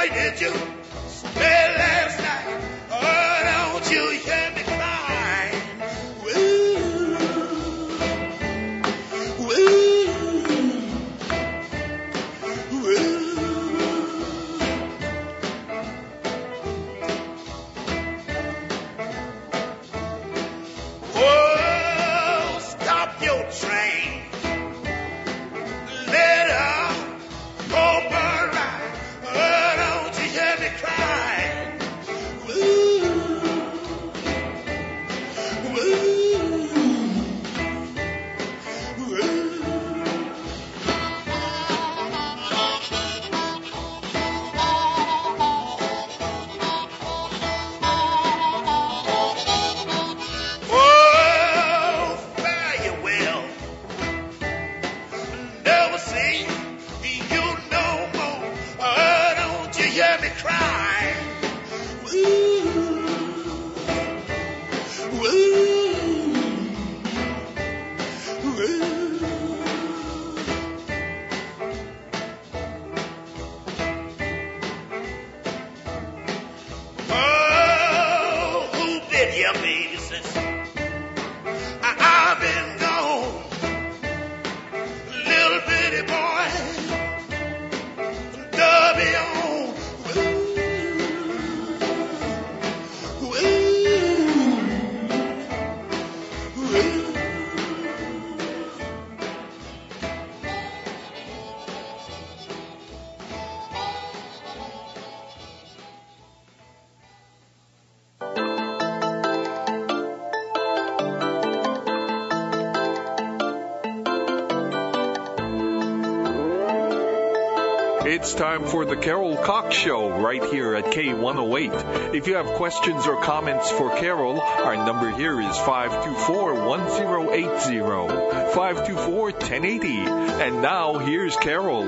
did you stay last night? Oh, don't you hear me crying? Woo, woo, woo. Oh, stop your train. Let her go burn right. Oh, don't you hear me crying? Woo, woo, woo. Oh, fare you well. Never see you no more. Oh, don't you hear me cry? Woo, woo, woo. Oh, who been your baby since I've been gone? Little bitty boy, Dubby on. Woo, woo, woo. It's time for the Carol Cox Show right here at K108. If you have questions or comments for Carol, our number here is 524-1080, 524-1080. And now here's Carol.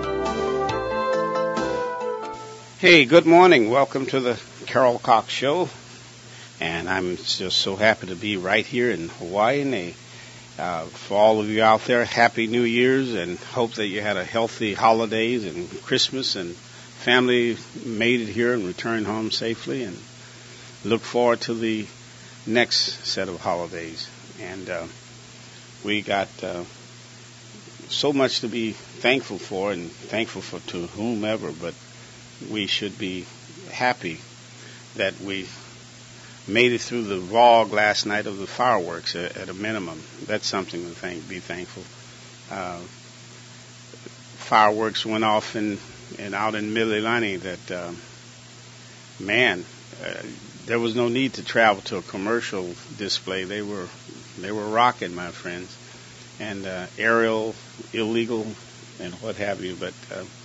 Hey, good morning. Welcome to the Carol Cox Show. And I'm just so happy to be right here in Hawaii. And for all of you out there, Happy New Year's, and hope that you had a healthy holidays and Christmas, and family made it here and returned home safely, and look forward to the next set of holidays. And we got so much to be thankful for, and thankful for to whomever, but we should be happy that we made it through the vlog last night of the fireworks at a minimum. That's something to be thankful. Fireworks went off and out in Mililani that, there was no need to travel to a commercial display. They were rocking, my friends, and aerial, illegal, and what have you. But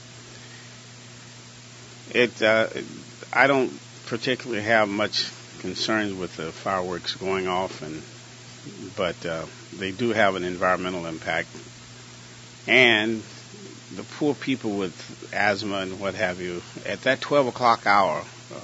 I don't particularly have much concerns with the fireworks going off, but they do have an environmental impact. And the poor people with asthma and what have you, at that 12 o'clock hour,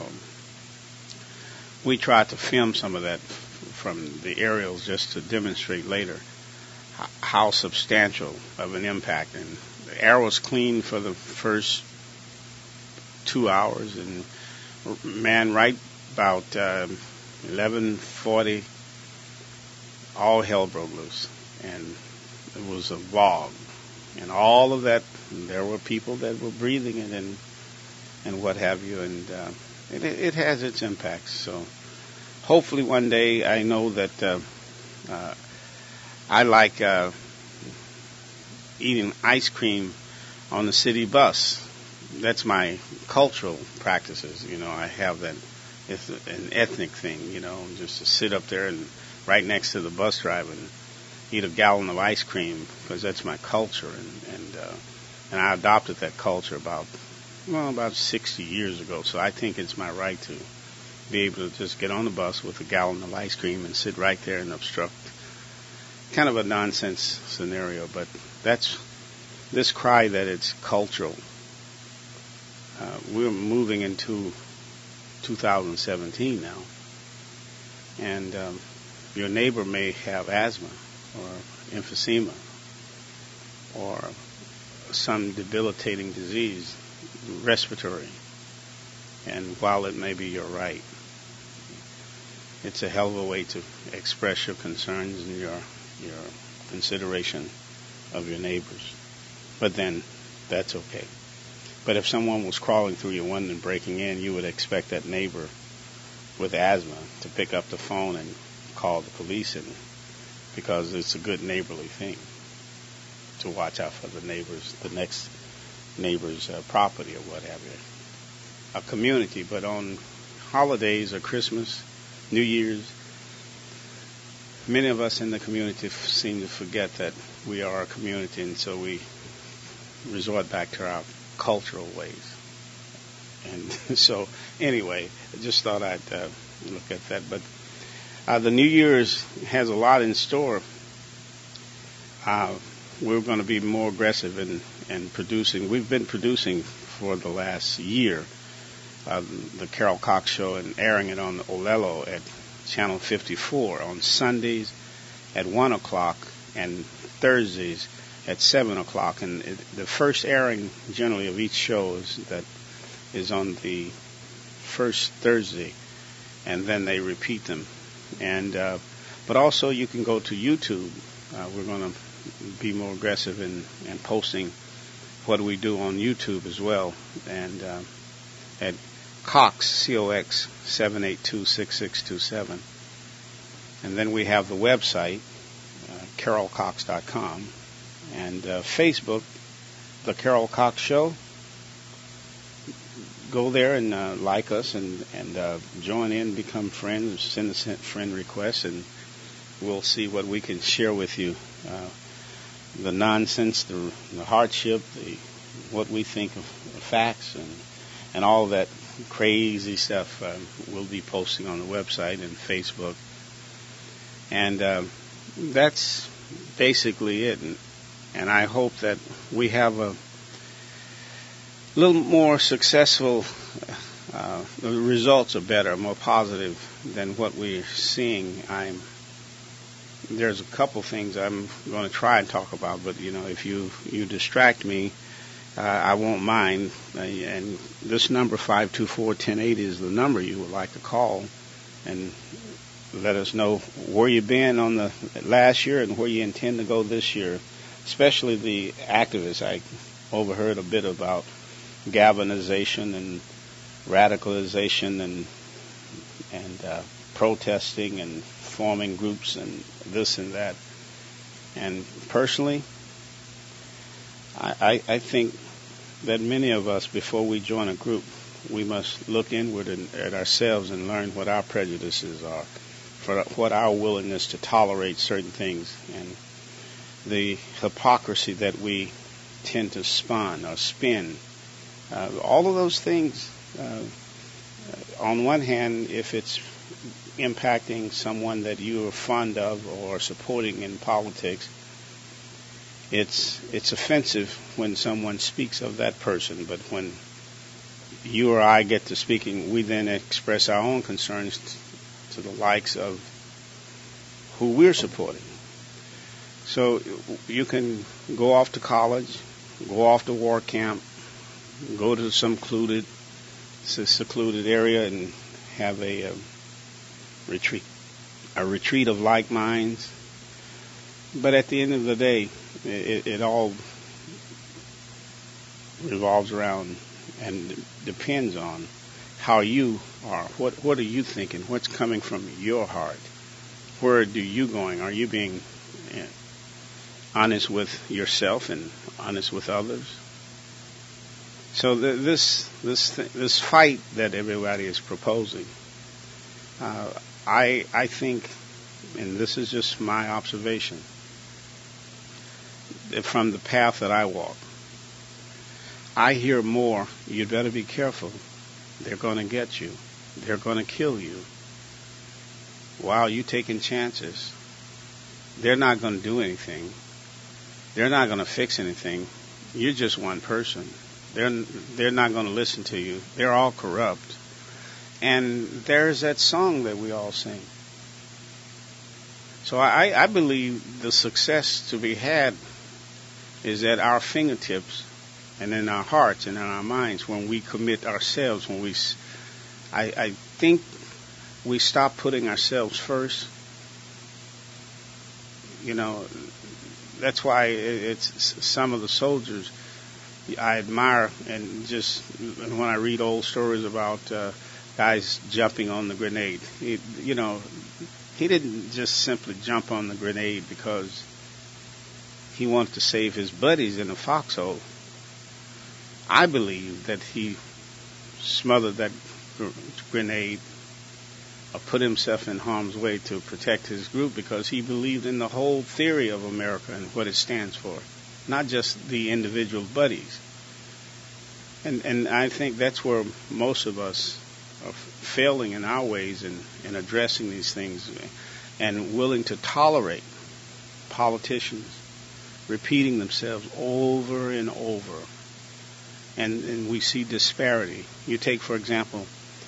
we tried to film some of that from the aerials just to demonstrate later how substantial of an impact. And the air was clean for the first 2 hours, and man, right about 11:40, all hell broke loose, and it was a vlog, and all of that. There were people that were breathing it and what have you, and it has its impacts. So hopefully one day, I know that I like eating ice cream on the city bus. That's my cultural practices. I have that. It's an ethnic thing, just to sit up there and right next to the bus driver and eat a gallon of ice cream, because that's my culture, and I adopted that culture about 60 years ago. So I think it's my right to be able to just get on the bus with a gallon of ice cream and sit right there and obstruct. Kind of a nonsense scenario, but that's this cry that it's cultural. We're moving into 2017 now, and your neighbor may have asthma or emphysema or some debilitating disease, respiratory, And while it may be your right, it's a hell of a way to express your concerns and your consideration of your neighbors. But then, that's okay. But if someone was crawling through your window and breaking in, you would expect that neighbor with asthma to pick up the phone and call the police, because it's a good neighborly thing to watch out for the next neighbor's property or what have you. A community, but on holidays or Christmas, New Year's, many of us in the community seem to forget that we are a community, and so we resort back to our cultural ways. And so, anyway, I just thought I'd look at that. But the New Year's has a lot in store. We're going to be more aggressive in producing. We've been producing for the last year the Carol Cox Show and airing it on Olelo at Channel 54 on Sundays at 1 o'clock and Thursdays at 7 o'clock. And the first airing generally of each show is on the first Thursday, and then they repeat them. And but also you can go to YouTube. We're going to be more aggressive in posting what we do on YouTube as well, and at Cox, COX 782-6627. And then we have the website, carolcox.com, and Facebook, The Carol Cox Show. Go there and like us and join in, become friends, send us friend requests, and we'll see what we can share with you. The nonsense, the hardship, what we think of facts, and all that crazy stuff we'll be posting on the website and Facebook. And that's basically it. And I hope that we have a little more successful, the results are better, more positive than what we're seeing. There's a couple things I'm going to try and talk about, but if you distract me, I won't mind. And this number 524-1080 is the number you would like to call and let us know where you've been on the last year and where you intend to go this year. Especially the activists. I overheard a bit about galvanization and radicalization and protesting and forming groups and this and that. And personally, I think that many of us, before we join a group, we must look inward at ourselves and learn what our prejudices are, for what our willingness to tolerate certain things, and the hypocrisy that we tend to spin. All of those things, on one hand, if it's impacting someone that you are fond of or supporting in politics, it's offensive when someone speaks of that person. But when you or I get to speaking, we then express our own concerns to the likes of who we're supporting. So you can go off to college, go off to war camp, go to some secluded area and have a retreat of like minds. But at the end of the day, it all revolves around and depends on how you are. What are you thinking? What's coming from your heart? Where are you going? Are you being honest with yourself and honest with others? So this fight that everybody is proposing, I think, and this is just my observation, from the path that I walk, I hear more, you'd better be careful. They're going to get you. They're going to kill you. Wow, you taking chances. They're not going to do anything. They're not going to fix anything. You're just one person. They're not going to listen to you. They're all corrupt. And there's that song that we all sing. So I believe the success to be had is at our fingertips and in our hearts and in our minds when we commit ourselves. I think we stop putting ourselves first. You know, that's why it's some of the soldiers I admire, and just when I read old stories about guys jumping on the grenade, he didn't just simply jump on the grenade because he wanted to save his buddies in a foxhole. I believe that he smothered that grenade or put himself in harm's way to protect his group because he believed in the whole theory of America and what it stands for, not just the individual buddies. And I think that's where most of us are failing in our ways in addressing these things and willing to tolerate politicians repeating themselves over and over. And we see disparity. You take, for example,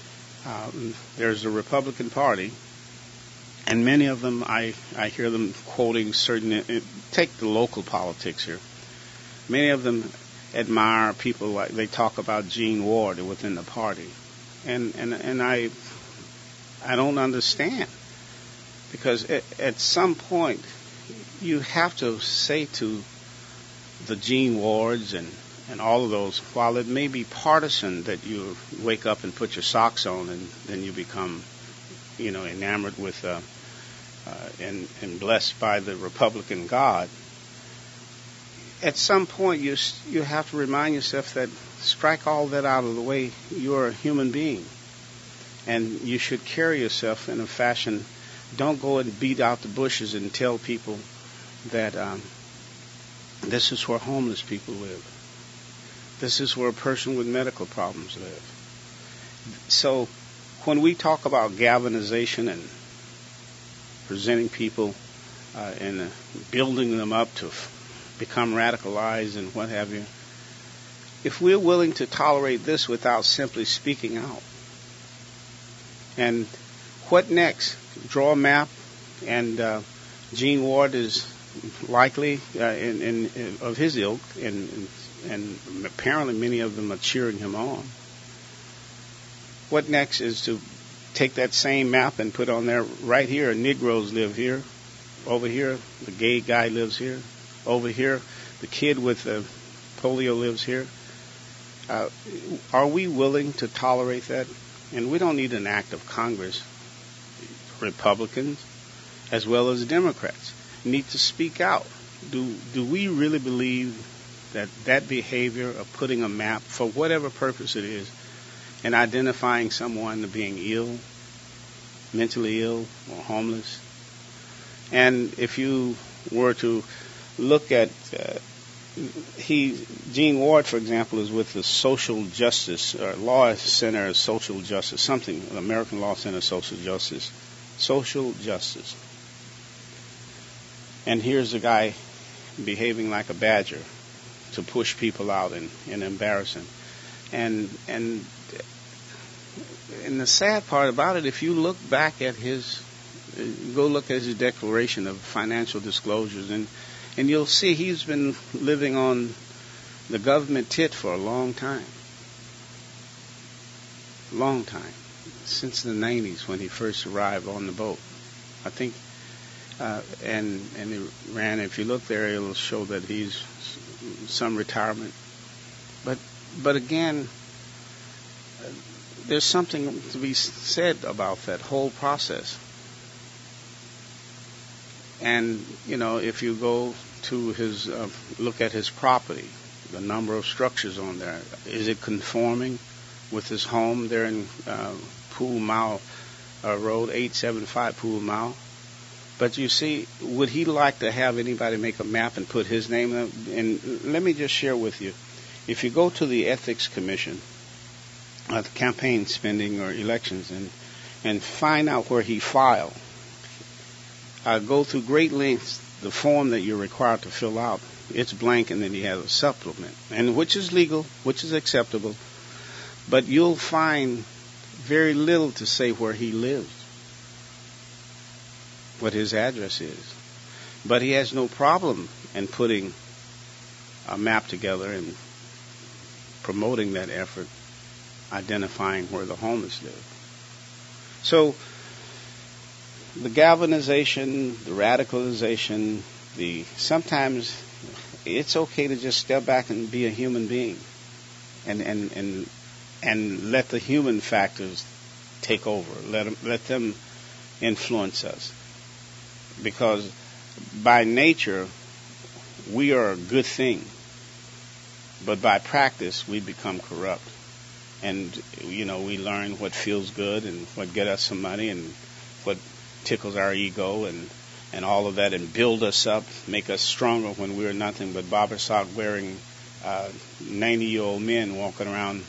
there's the Republican Party, and many of them, I hear them quoting certain, take the local politics here. Many of them admire people like, they talk about Gene Ward within the party. And I don't understand. Because at some point, you have to say to the Gene Wards and all of those, while it may be partisan that you wake up and put your socks on and then you become, enamored with and blessed by the Republican God, at some point you have to remind yourself that strike all that out of the way. You're a human being, and you should carry yourself in a fashion. Don't go and beat out the bushes and tell people that this is where homeless people live. This is where a person with medical problems live. So when we talk about galvanization and presenting people and building them up to become radicalized and what have you, if we're willing to tolerate this without simply speaking out, and what next? Draw a map, and Gene Ward is likely of his ilk, and apparently many of them are cheering him on. What next is to take that same map and put on there, right here, Negroes live here. Over here, the gay guy lives here. Over here, the kid with polio lives here. Are we willing to tolerate that? And we don't need an act of Congress. Republicans, as well as Democrats, need to speak out. Do we really believe that behavior of putting a map, for whatever purpose it is, and identifying someone as being ill, mentally ill, or homeless? And if you were to look at, Gene Ward, for example, is with the Social Justice, or Law Center of Social Justice, something, American Law Center of Social Justice. And here's a guy behaving like a badger to push people out and embarrass them. And the sad part about it, if you look back at go look at his declaration of financial disclosures, and you'll see he's been living on the government tit for a long time. Since the 90s when he first arrived on the boat. I think, and he ran, if you look there, it'll show that he's some retirement. But again, there's something to be said about that whole process. And, if you go to his, look at his property, the number of structures on there, is it conforming with his home there in Pool Mile Road, 875 Pool Mile? But you see, would he like to have anybody make a map and put his name in? And let me just share with you, if you go to the Ethics Commission, the campaign spending or elections, and find out where he filed, go through great lengths, the form that you're required to fill out, it's blank, and then he has a supplement, and which is legal, which is acceptable, but you'll find very little to say where he lives, what his address is. But he has no problem in putting a map together and promoting that effort, identifying where the homeless live. So the galvanization, the radicalization, sometimes it's okay to just step back and be a human being, and let the human factors take over. Let them influence us, because by nature we are a good thing, but by practice we become corrupt, and we learn what feels good and what get us some money and what tickles our ego and all of that, and build us up, make us stronger when we're nothing but barber sock wearing 90-year-old men walking around,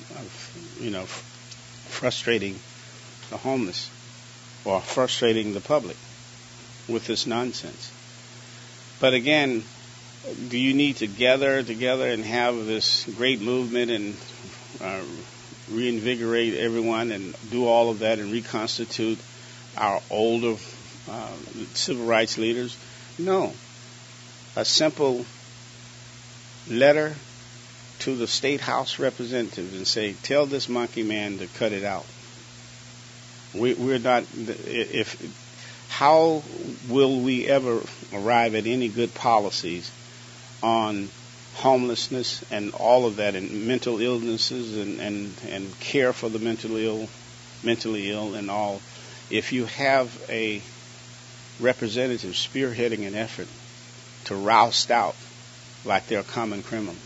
frustrating the homeless or frustrating the public with this nonsense. But again, do you need to gather together and have this great movement and reinvigorate everyone and do all of that and reconstitute our older civil rights leaders? No. A simple letter to the state house representatives and say, tell this monkey man to cut it out. We're not. How will we ever arrive at any good policies on homelessness and all of that, and mental illnesses and care for the mentally ill and all, if you have a representative spearheading an effort to roust out like they're common criminals?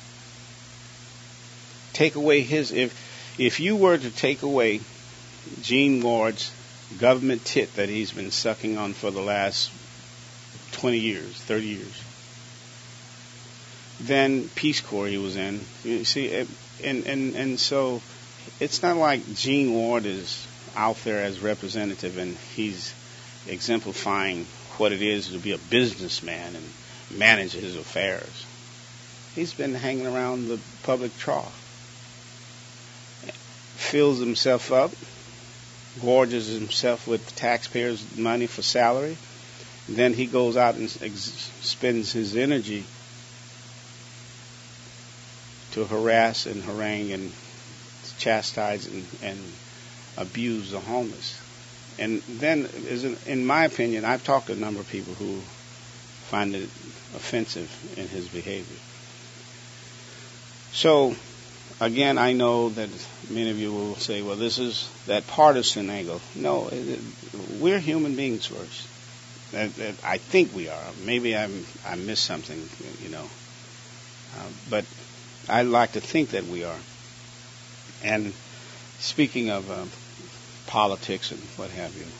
Take away if you were to take away Gene Ward's government tit that he's been sucking on for the last 20 years, 30 years, then Peace Corps he was in. You see, and so it's not like Gene Ward is out there as representative and he's exemplifying what it is to be a businessman and manage his affairs. He's been hanging around the public trough, fills himself up, gorges himself with taxpayers' money for salary. Then he goes out and spends his energy to harass and harangue and chastise and abuse the homeless. And then, in my opinion, I've talked to a number of people who find it offensive in his behavior. So, again, I know that many of you will say, well, this is that partisan angle. No, we're human beings first. I think we are. Maybe I missed something, but I like to think that we are. And speaking of politics and what have you,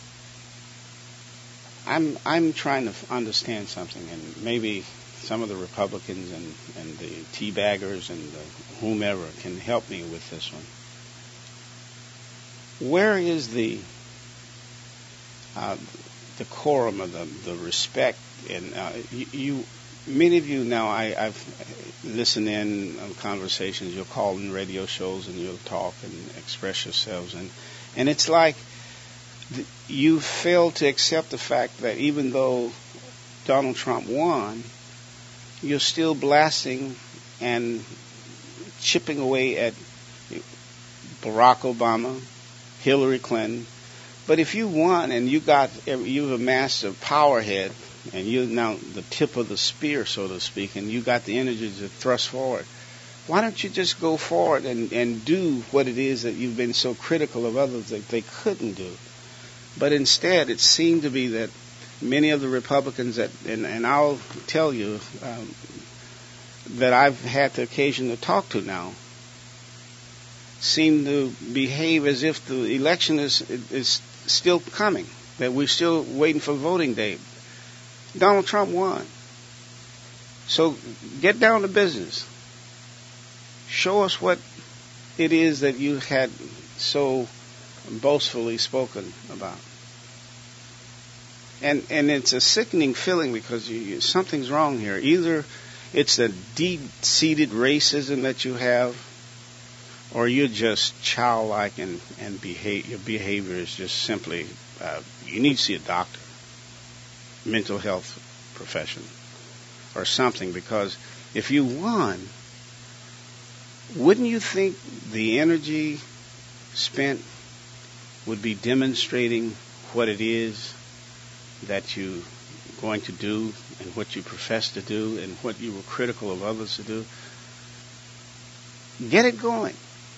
I'm trying to understand something, and maybe some of the Republicans and the teabaggers and whomever can help me with this one. Where is the decorum of the respect? And many of you now, I've listened in on conversations. You'll call in radio shows and you'll talk and express yourselves, and it's like you fail to accept the fact that even though Donald Trump won, you're still blasting and chipping away at Barack Obama, Hillary Clinton. But if you won and you've amassed a power head and you're now the tip of the spear, so to speak, and you got the energy to thrust forward, why don't you just go forward and do what it is that you've been so critical of others that they couldn't do? But instead, it seemed to be that many of the Republicans and I'll tell you that I've had the occasion to talk to now, seem to behave as if the election is still coming, that we're still waiting for voting day. Donald Trump won. So get down to business. Show us what it is that you had so boastfully spoken about. And it's a sickening feeling because something's wrong here. Either it's a deep-seated racism that you have, or you're just childlike and your behavior is just simply, you need to see a doctor, mental health professional, or something, because if you won, wouldn't you think the energy spent would be demonstrating what it is that you're going to do and what you profess to do and what you were critical of others to do? Get it going.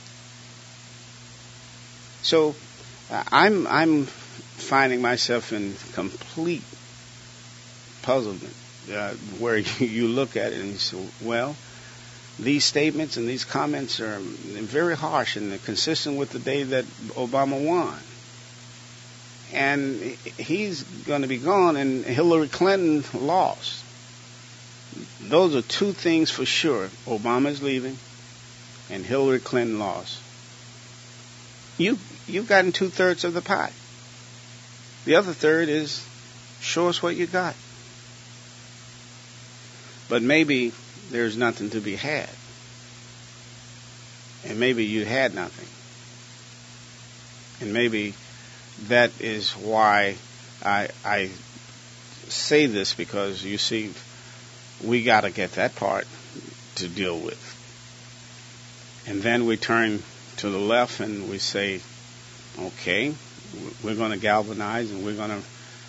So I'm finding myself in complete puzzlement where you look at it and you say, well, these statements and these comments are very harsh and they're consistent with the day that Obama won. And he's going to be gone, and Hillary Clinton lost. Those are two things for sure. Obama's leaving, and Hillary Clinton lost. You've gotten 2/3 of the pie. The other third is, show us what you got. But maybe there's nothing to be had. And maybe you had nothing. And maybe that is why I say this, because you see, we got to get that part to deal with. And then we turn to the left and we say, okay, we're going to galvanize and we're going to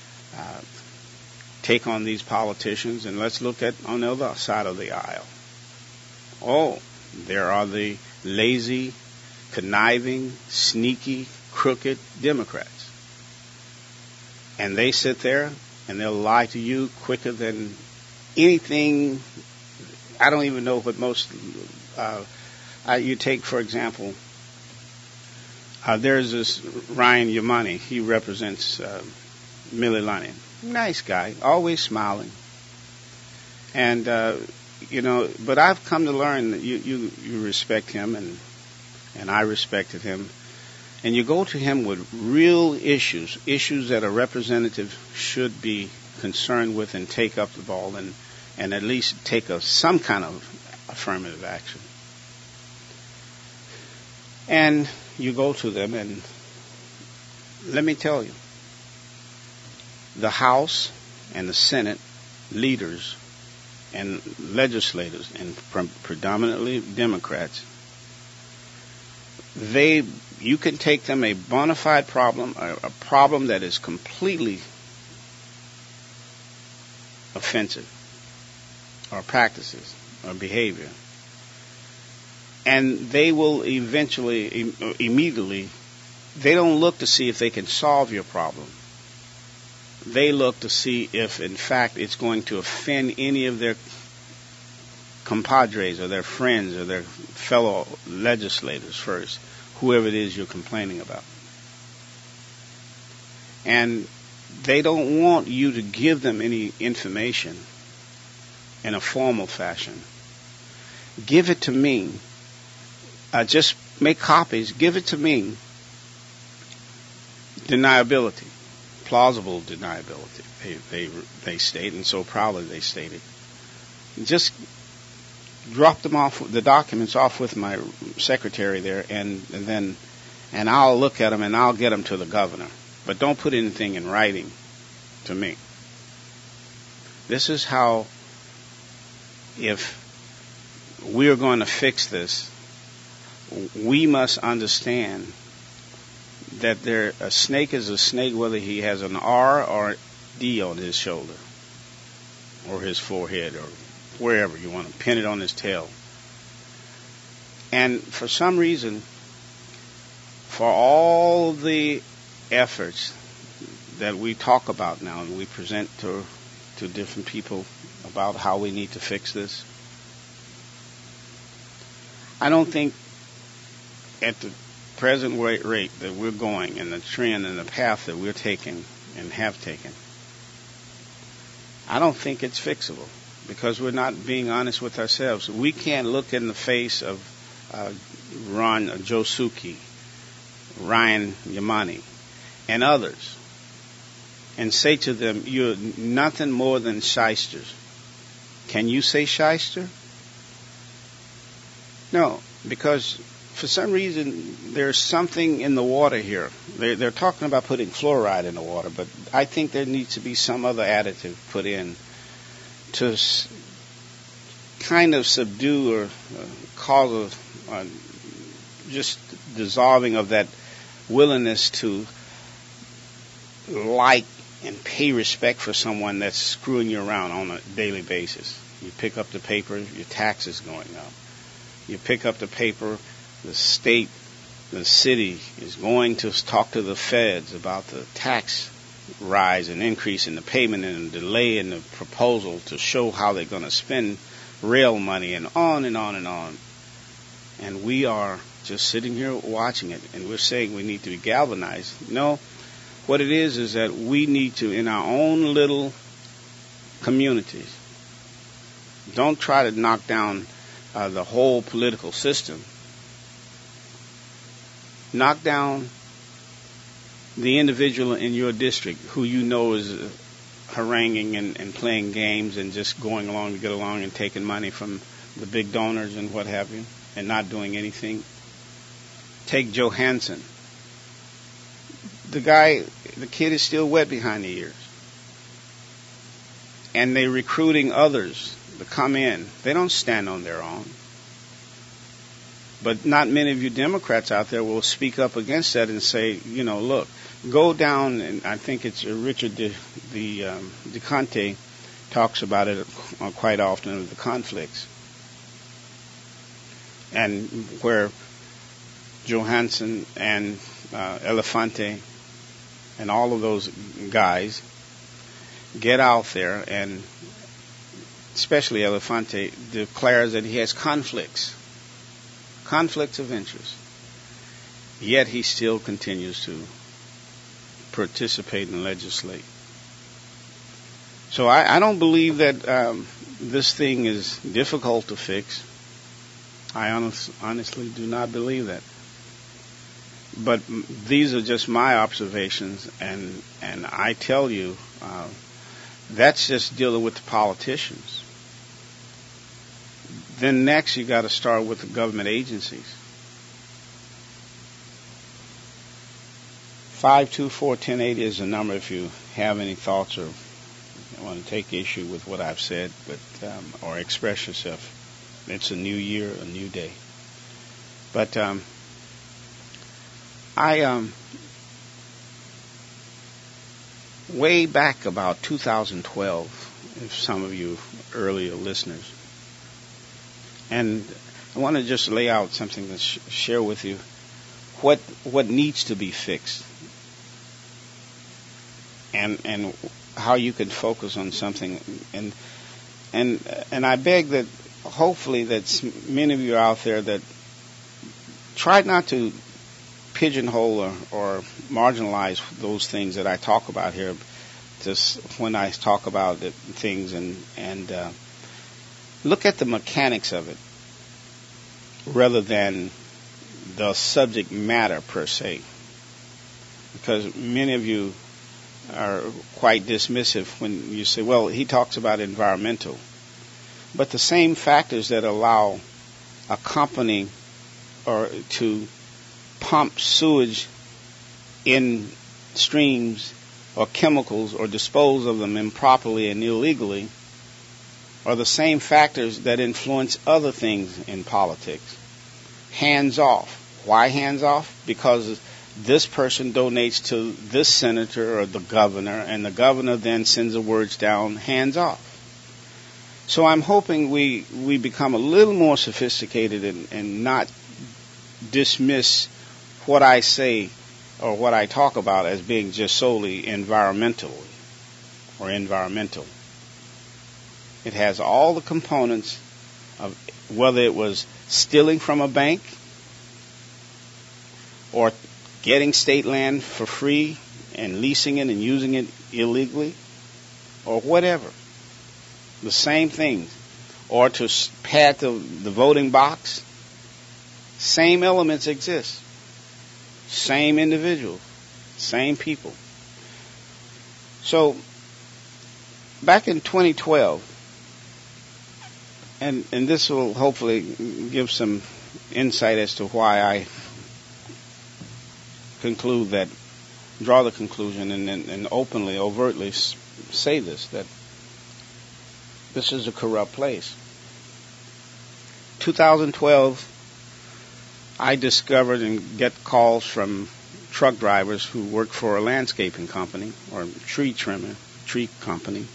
take on these politicians, and let's look at on the other side of the aisle. Oh, there are the lazy, conniving, sneaky, crooked Democrats. And they sit there and they'll lie to you quicker than anything. I don't even know what most, you take, for example, there's this Ryan Yamani. He represents Mililani. Nice guy, always smiling. And, but I've come to learn that you respect him, and I respected him. And you go to him with real issues that a representative should be concerned with and take up the ball and at least take some kind of affirmative action. And you go to them, and let me tell you, the House and the Senate leaders and legislators, and predominantly Democrats, you can take them a bona fide problem, a problem that is completely offensive, or practices, or behavior, and they will immediately, they don't look to see if they can solve your problem. They look to see if, in fact, it's going to offend any of their compadres or their friends or their fellow legislators first, whoever it is you're complaining about. And they don't want you to give them any information in a formal fashion. Give it to me. Just make copies. Give it to me. Deniability. Plausible deniability, they state, and so proudly they state it. Just drop them off, the documents off with my secretary there, and I'll look at them and I'll get them to the governor. But don't put anything in writing to me. This is how, if we're going to fix this, we must understand that a snake is a snake whether he has an R or a D on his shoulder or his forehead or wherever you want to pin it on his tail. And for some reason, for all the efforts that we talk about now and we present to different people about how we need to fix this, I don't think at the present rate that we're going and the trend and the path that we're taking and have taken, I don't think it's fixable, because we're not being honest with ourselves. We can't look in the face of Joe Suki, Ryan Yamani, and others and say to them, you're nothing more than shysters. Can you say shyster? No, because for some reason there's something in the water here. They're talking about putting fluoride in the water, but I think there needs to be some other additive put in to kind of subdue or cause just dissolving of that willingness to like and pay respect for someone that's screwing you around on a daily basis. You pick up the paper, your taxes going up. You pick up the paper, the state, the city is going to talk to the feds about the tax rise and increase in the payment and the delay in the proposal to show how they're going to spend rail money and on and on and on. And we are just sitting here watching it, and we're saying we need to be galvanized. No, what it is that we need to, in our own little communities, don't try to knock down the whole political system. Knock down the individual in your district who you know is haranguing and playing games and just going along to get along and taking money from the big donors and what have you and not doing anything. Take Johansson. The kid is still wet behind the ears. And they're recruiting others to come in. They don't stand on their own. But not many of you Democrats out there will speak up against that and say, look, go down, and I think it's Richard DeConte talks about it quite often, of the conflicts. And where Johansson and Elefante and all of those guys get out there, and especially Elefante declares that he has conflicts of interest. Yet he still continues to participate and legislate. So I don't believe that this thing is difficult to fix. I honestly do not believe that. But these are just my observations, and I tell you, that's just dealing with the politicians. Then next you got to start with the government agencies. 524-1080 is the number if you have any thoughts or want to take issue with what I've said, or express yourself. It's a new year, a new day. But way back about 2012, if some of you earlier listeners, and I want to just lay out something to share with you what needs to be fixed, and how you can focus on something, and I beg that hopefully that many of you out there that try not to pigeonhole or marginalize those things that I talk about here, just when I talk about things, and look at the mechanics of it rather than the subject matter per se, because many of you are quite dismissive when you say, well, he talks about environmental, but the same factors that allow a company or to pump sewage in streams or chemicals or dispose of them improperly and illegally are the same factors that influence other things in politics. Hands off. Why hands off? Because this person donates to this senator or the governor, and the governor then sends the words down, hands off. So I'm hoping we become a little more sophisticated and not dismiss what I say or what I talk about as being just solely environmental. It has all the components of whether it was stealing from a bank or getting state land for free and leasing it and using it illegally or whatever. The same thing. Or to pad the voting box. Same elements exist. Same individuals. Same people. So, back in 2012, and this will hopefully give some insight as to why I draw the conclusion and openly, overtly say this, that this is a corrupt place. 2012, I discovered and get calls from truck drivers who work for a landscaping company or tree company.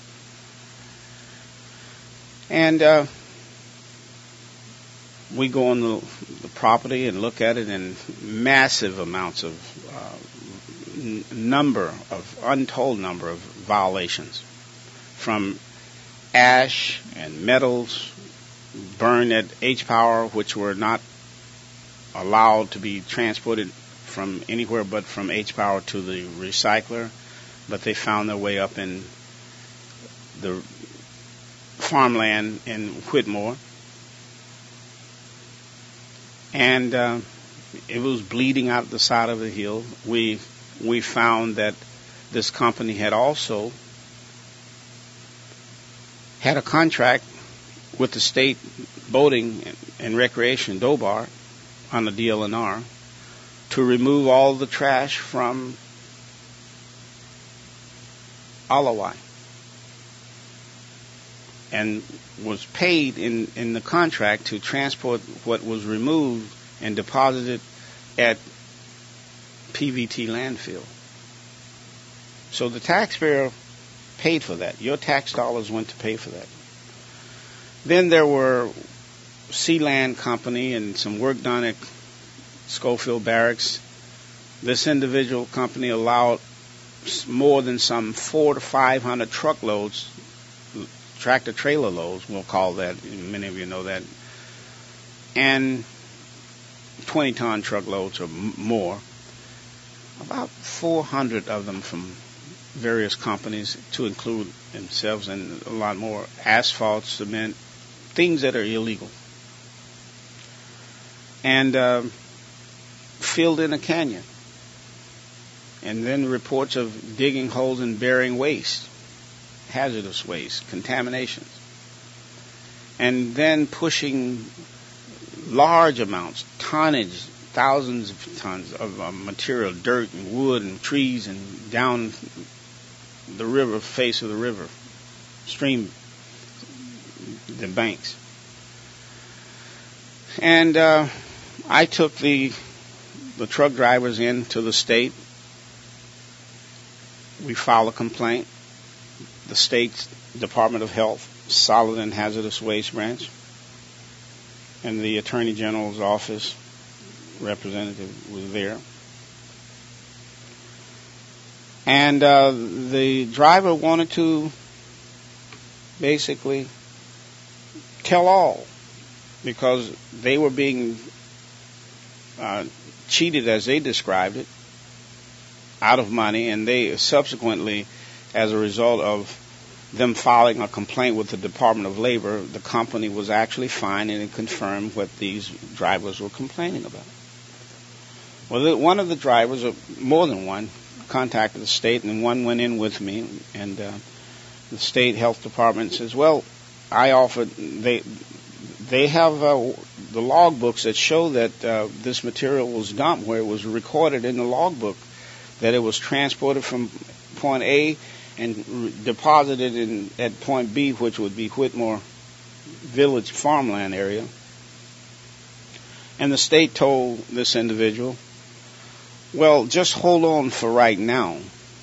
And we go on the property and look at it, and massive amounts of untold number of violations, from ash and metals burned at H-Power, which were not allowed to be transported from anywhere but from H-Power to the recycler, but they found their way up in the farmland in Whitmore. And it was bleeding out the side of the hill. We found that this company had also had a contract with the state boating and recreation, DOBAR, on the DLNR, to remove all the trash from Alawai, and was paid in the contract to transport what was removed and deposited at PVT landfill. So the taxpayer paid for that. Your tax dollars went to pay for that. Then there were Sealand Company and some work done at Schofield Barracks. This individual company allowed more than some 400 to 500 truckloads, tractor trailer loads, we'll call that, many of you know that, and 20-ton truckloads or more, about 400 of them from various companies, to include themselves, and a lot more asphalt, cement, things that are illegal, and filled in a canyon. And then reports of digging holes and burying waste, hazardous waste, contaminations. And then pushing large amounts, tonnage, thousands of tons of material, dirt and wood and trees, and down the river, face of the river, stream, the banks. And I took the truck drivers in to the state. We filed a complaint. The state Department of Health, Solid and Hazardous Waste Branch, and the Attorney General's office representative was there. And the driver wanted to basically tell all, because they were being cheated, as they described it, out of money, and they subsequently, as a result of them filing a complaint with the Department of Labor, the company was actually fined, and it confirmed what these drivers were complaining about. Well, one of the drivers, or more than one, contacted the state, and one went in with me, and the state health department says, well, I offered, they have the logbooks that show that this material was dumped, where it was recorded in the logbook that it was transported from point A and deposited at point B, which would be Whitmore Village farmland area. And the state told this individual, well, just hold on for right now.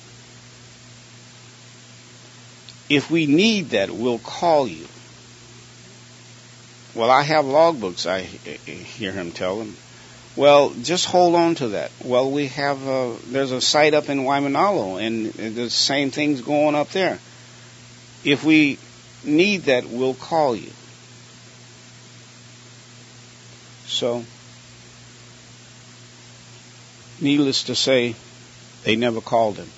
If we need that, we'll call you. Well, I have logbooks, I hear him tell them. Well, just hold on to that. Well, we have, there's a site up in Waimanalo, and the same thing's going up there. If we need that, we'll call you. So, needless to say, they never called him.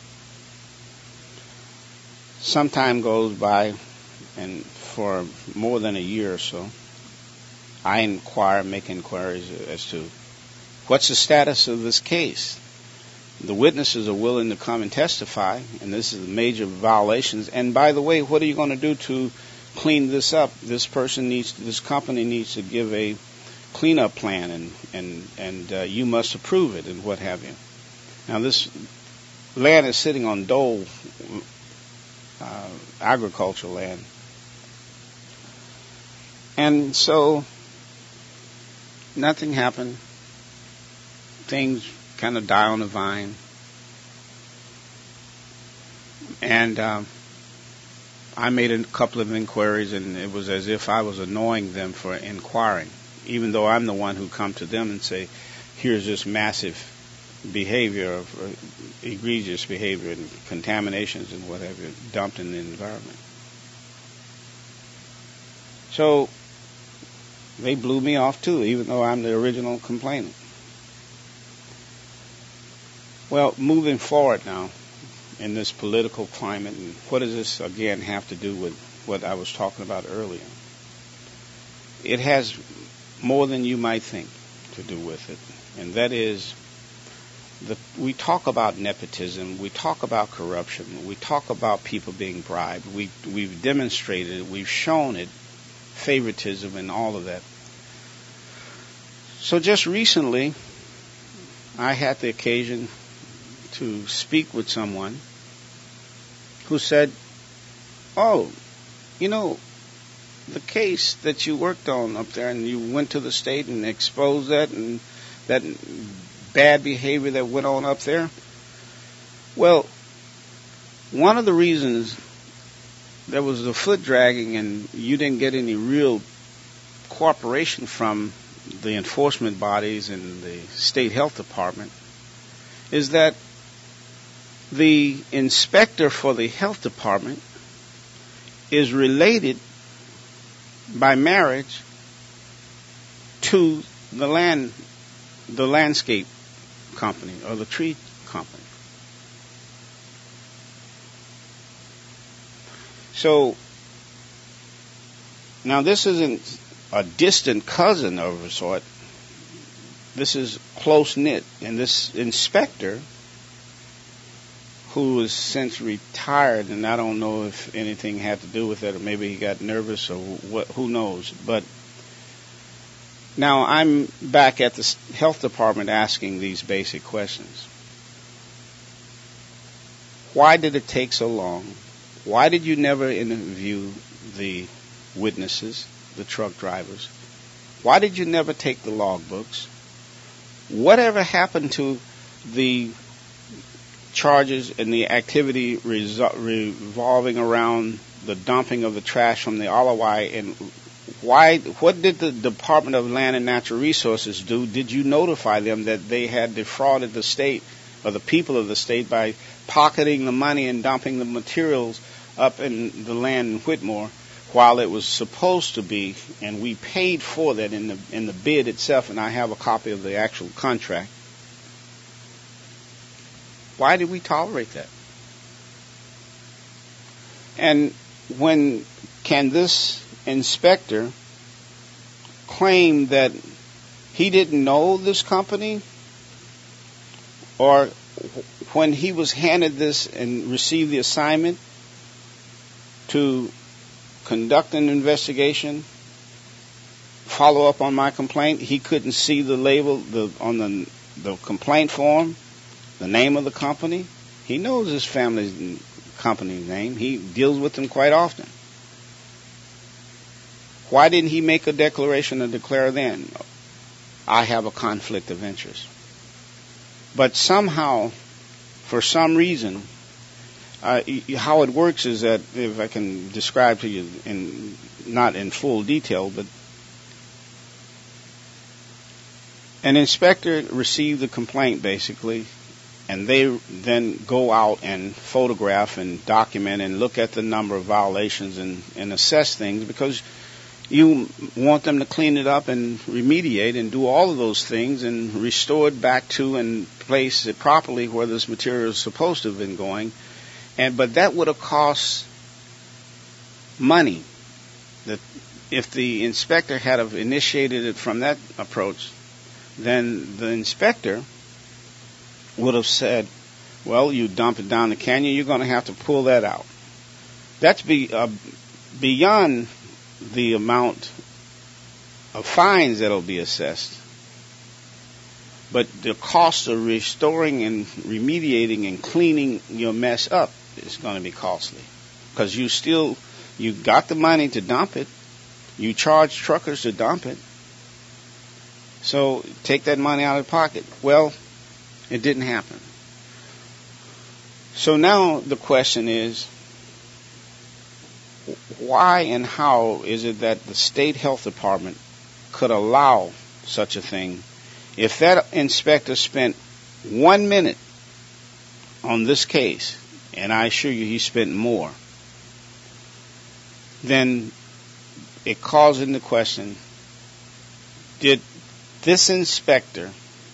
Some time goes by, and for more than a year or so, I make inquiries as to what's the status of this case. The witnesses are willing to come and testify, and this is major violations. And by the way, what are you going to do to clean this up? This company needs to give a cleanup plan, and you must approve it, and what have you. Now, this land is sitting on Dole agricultural land, and so nothing happened. things kind of die on the vine. And I made a couple of inquiries, and it was as if I was annoying them for inquiring, even though I'm the one who come to them and say, here's this massive behavior of egregious behavior and contaminations and whatever dumped in the environment. So they blew me off too, even though I'm the original complainant. Well, moving forward now in this political climate, and what does this again have to do with what I was talking about earlier? It has more than you might think to do with it, and that is we talk about nepotism, we talk about corruption, we talk about people being bribed, we've demonstrated it, we've shown it, favoritism and all of that. So just recently, I had the occasion to speak with someone who said, oh, you know, the case that you worked on up there and you went to the state and exposed that and that bad behavior that went on up there. Well, one of the reasons there was the foot dragging and you didn't get any real cooperation from the enforcement bodies and the state health department is that the inspector for the health department is related by marriage to the landscape company or the tree company. So now this isn't a distant cousin of a sort. This is close knit, and this inspector, who is since retired, and I don't know if anything had to do with it, or maybe he got nervous, or what, who knows. But now I'm back at the health department asking these basic questions. Why did it take so long? Why did you never interview the witnesses, the truck drivers? Why did you never take the logbooks? Whatever happened to the charges and the activity revolving around the dumping of the trash from the Alawai, and what did the Department of Land and Natural Resources do? Did you notify them that they had defrauded the state or the people of the state by pocketing the money and dumping the materials up in the land in Whitmore while it was supposed to be, and we paid for that in the bid itself, and I have a copy of the actual contract? Why did we tolerate that? And when can this inspector claim that he didn't know this company? Or when he was handed this and received the assignment to conduct an investigation, follow up on my complaint, he couldn't see the label on the complaint form, the name of the company? He knows his family's company's name. He deals with them quite often. Why didn't he make a declaration and declare then, I have a conflict of interest? But somehow, for some reason, how it works is that, if I can describe to you not in full detail, but an inspector received the complaint basically, and they then go out and photograph and document and look at the number of violations and assess things, because you want them to clean it up and remediate and do all of those things and restore it back to and place it properly where this material is supposed to have been going. But that would have cost money. That if the inspector had have initiated it from that approach, then the inspector would have said, well, you dump it down the canyon, you're going to have to pull that out. That's beyond the amount of fines that will be assessed. But the cost of restoring and remediating and cleaning your mess up is going to be costly. Because you got the money to dump it. You charge truckers to dump it. So take that money out of the pocket. Well, it didn't happen. So now the question is, why and how is it that the state health department could allow such a thing? If that inspector spent 1 minute on this case, and I assure you he spent more, then it calls into question, did this inspector,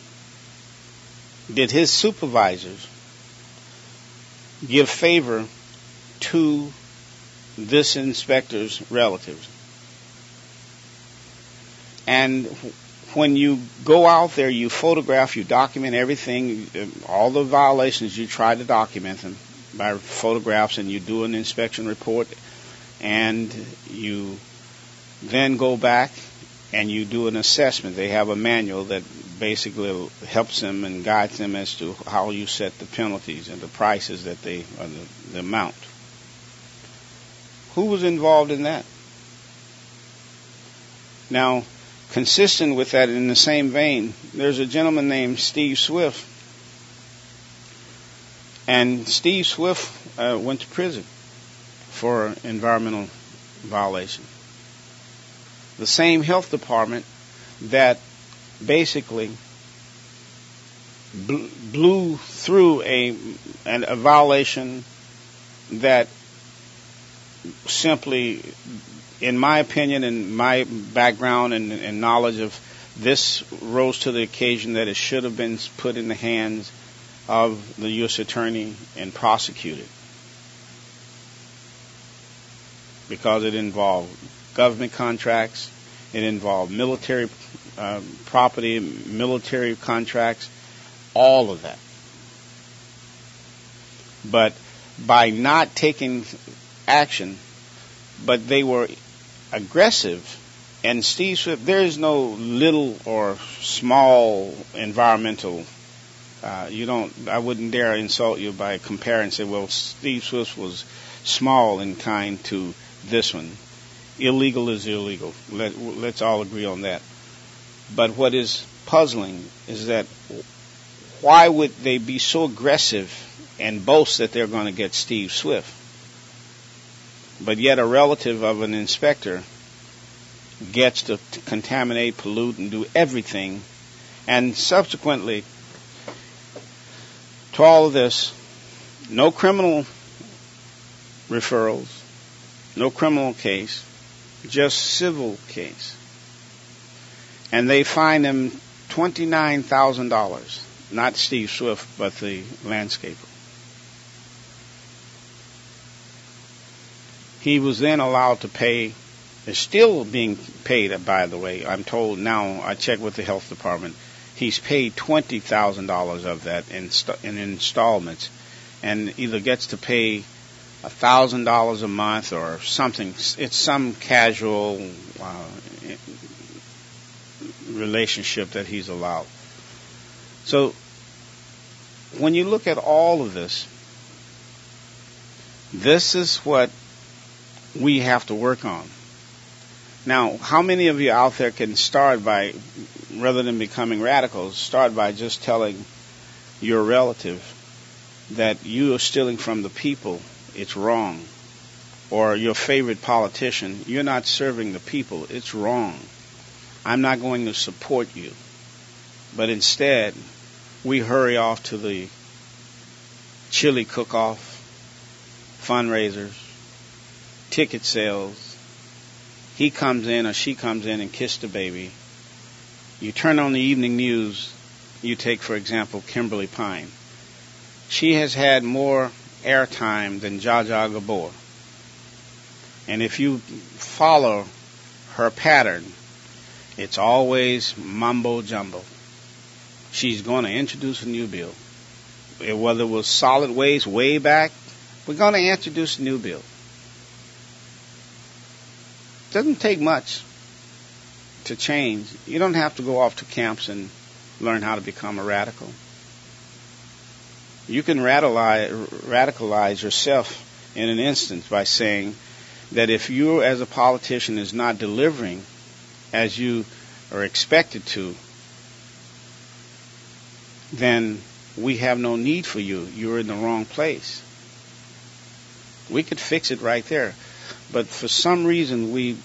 did his supervisors give favor to this inspector's relatives? And when you go out there, you photograph, you document everything, all the violations, you try to document them by photographs, and you do an inspection report, and you then go back and you do an assessment. They have a manual that basically helps them and guides them as to how you set the penalties and the prices that they, or the amount. Who was involved in that? Now, consistent with that, in the same vein, there's a gentleman named Steve Swift. And Steve Swift went to prison for environmental violation. The same health department that basically blew through a violation that simply, in my opinion and my background and knowledge of this, rose to the occasion that it should have been put in the hands of the U.S. Attorney and prosecuted, because it involved government contracts, it involved military property, military contracts, all of that. But by not taking action, but they were aggressive. And Steve Swift, there is no little or small environmental. I wouldn't dare insult you by comparing and say, well, Steve Swift was small in kind to this one. Illegal is illegal. Let's all agree on that. But what is puzzling is that why would they be so aggressive and boast that they're going to get Steve Swift? But yet a relative of an inspector gets to contaminate, pollute, and do everything. And subsequently to all of this, no criminal referrals, no criminal case, just civil case. And they fined him $29,000, not Steve Swift, but the landscaper. He was then allowed to pay, is still being paid, by the way. I'm told now, I checked with the health department, he's paid $20,000 of that in installments, and either gets to pay $1,000 a month or something. It's some casual relationship that he's allowed. So when you look at all of this, this is what we have to work on. Now, how many of you out there can start by, rather than becoming radicals, start by just telling your relative that you are stealing from the people, it's wrong. Or your favorite politician, you're not serving the people, it's wrong. I'm not going to support you. But instead, we hurry off to the chili cook-off, fundraisers, ticket sales. He comes in or she comes in and kisses the baby. You turn on the evening news, you take, for example, Kimberly Pine. She has had more airtime than Zsa Zsa Gabor. And if you follow her pattern, it's always mumbo jumbo. She's going to introduce a new bill. Whether it was solid waste way back, we're going to introduce a new bill. It doesn't take much to change. You don't have to go off to camps and learn how to become a radical. You can radicalize yourself in an instant by saying that if you as a politician is not delivering as you are expected to, then we have no need for you. You're in the wrong place. We could fix it right there. But for some reason, we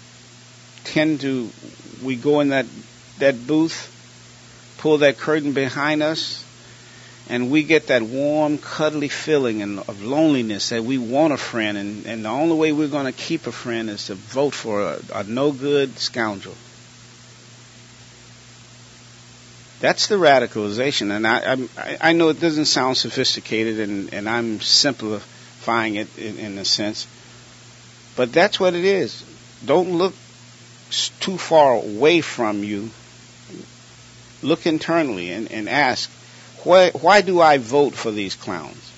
go in that booth, pull that curtain behind us, and we get that warm, cuddly feeling of loneliness that we want a friend, and the only way we're going to keep a friend is to vote for a no-good scoundrel. That's the radicalization, and I know it doesn't sound sophisticated, and I'm simplifying it in a sense, but that's what it is. Don't look too far away from you. Look internally and ask, why do I vote for these clowns?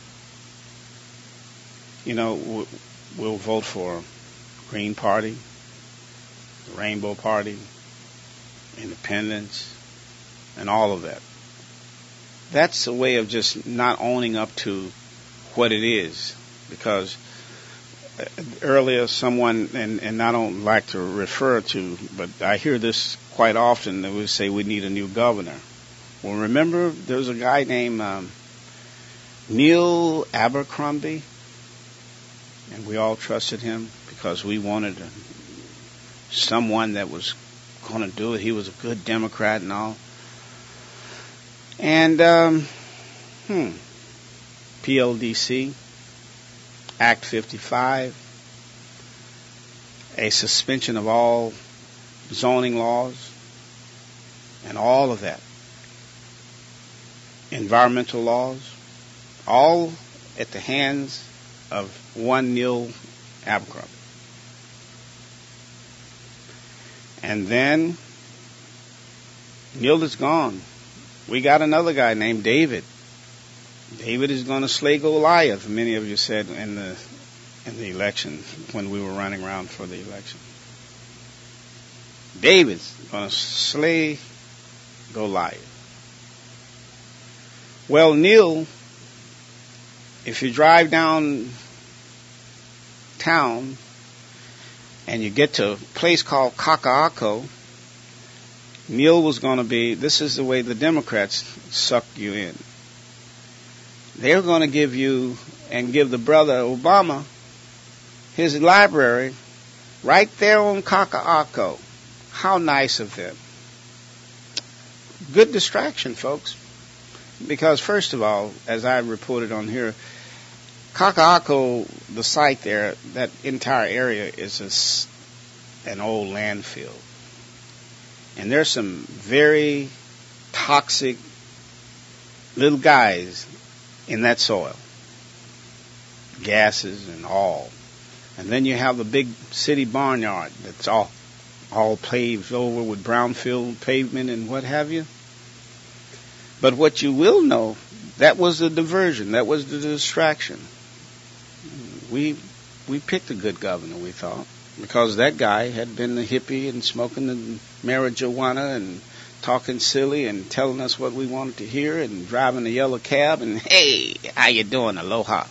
You know, we'll vote for Green Party, the Rainbow Party, Independence, and all of that. That's a way of just not owning up to what it is. Because earlier someone, and I don't like to refer to, but I hear this quite often, they would say we need a new governor. Well, remember, there was a guy named Neil Abercrombie, and we all trusted him because we wanted someone that was going to do it. He was a good Democrat and all. And PLDC, Act 55, a suspension of all zoning laws, and all of that. Environmental laws, all at the hands of one Neil Abercrombie. And then Neil is gone. We got another guy named David. David is going to slay Goliath, many of you said in the election when we were running around for the election. David's going to slay Goliath. Well, Neil, if you drive down town and you get to a place called Kaka'ako, Neil was going to be, this is the way the Democrats suck you in. They're going to give you and give the brother Obama his library right there on Kaka'ako. How nice of them. Good distraction, folks. Because first of all, as I reported on here, Kaka'ako, the site there, that entire area is an old landfill. And there's some very toxic little guys in that soil. Gases and all. And then you have the big city barnyard that's all paved over with brownfield pavement and what have you. But what you will know, that was the diversion. That was the distraction. We picked a good governor, we thought, because that guy had been a hippie and smoking the marijuana and talking silly and telling us what we wanted to hear and driving a yellow cab and, hey, how you doing? Aloha.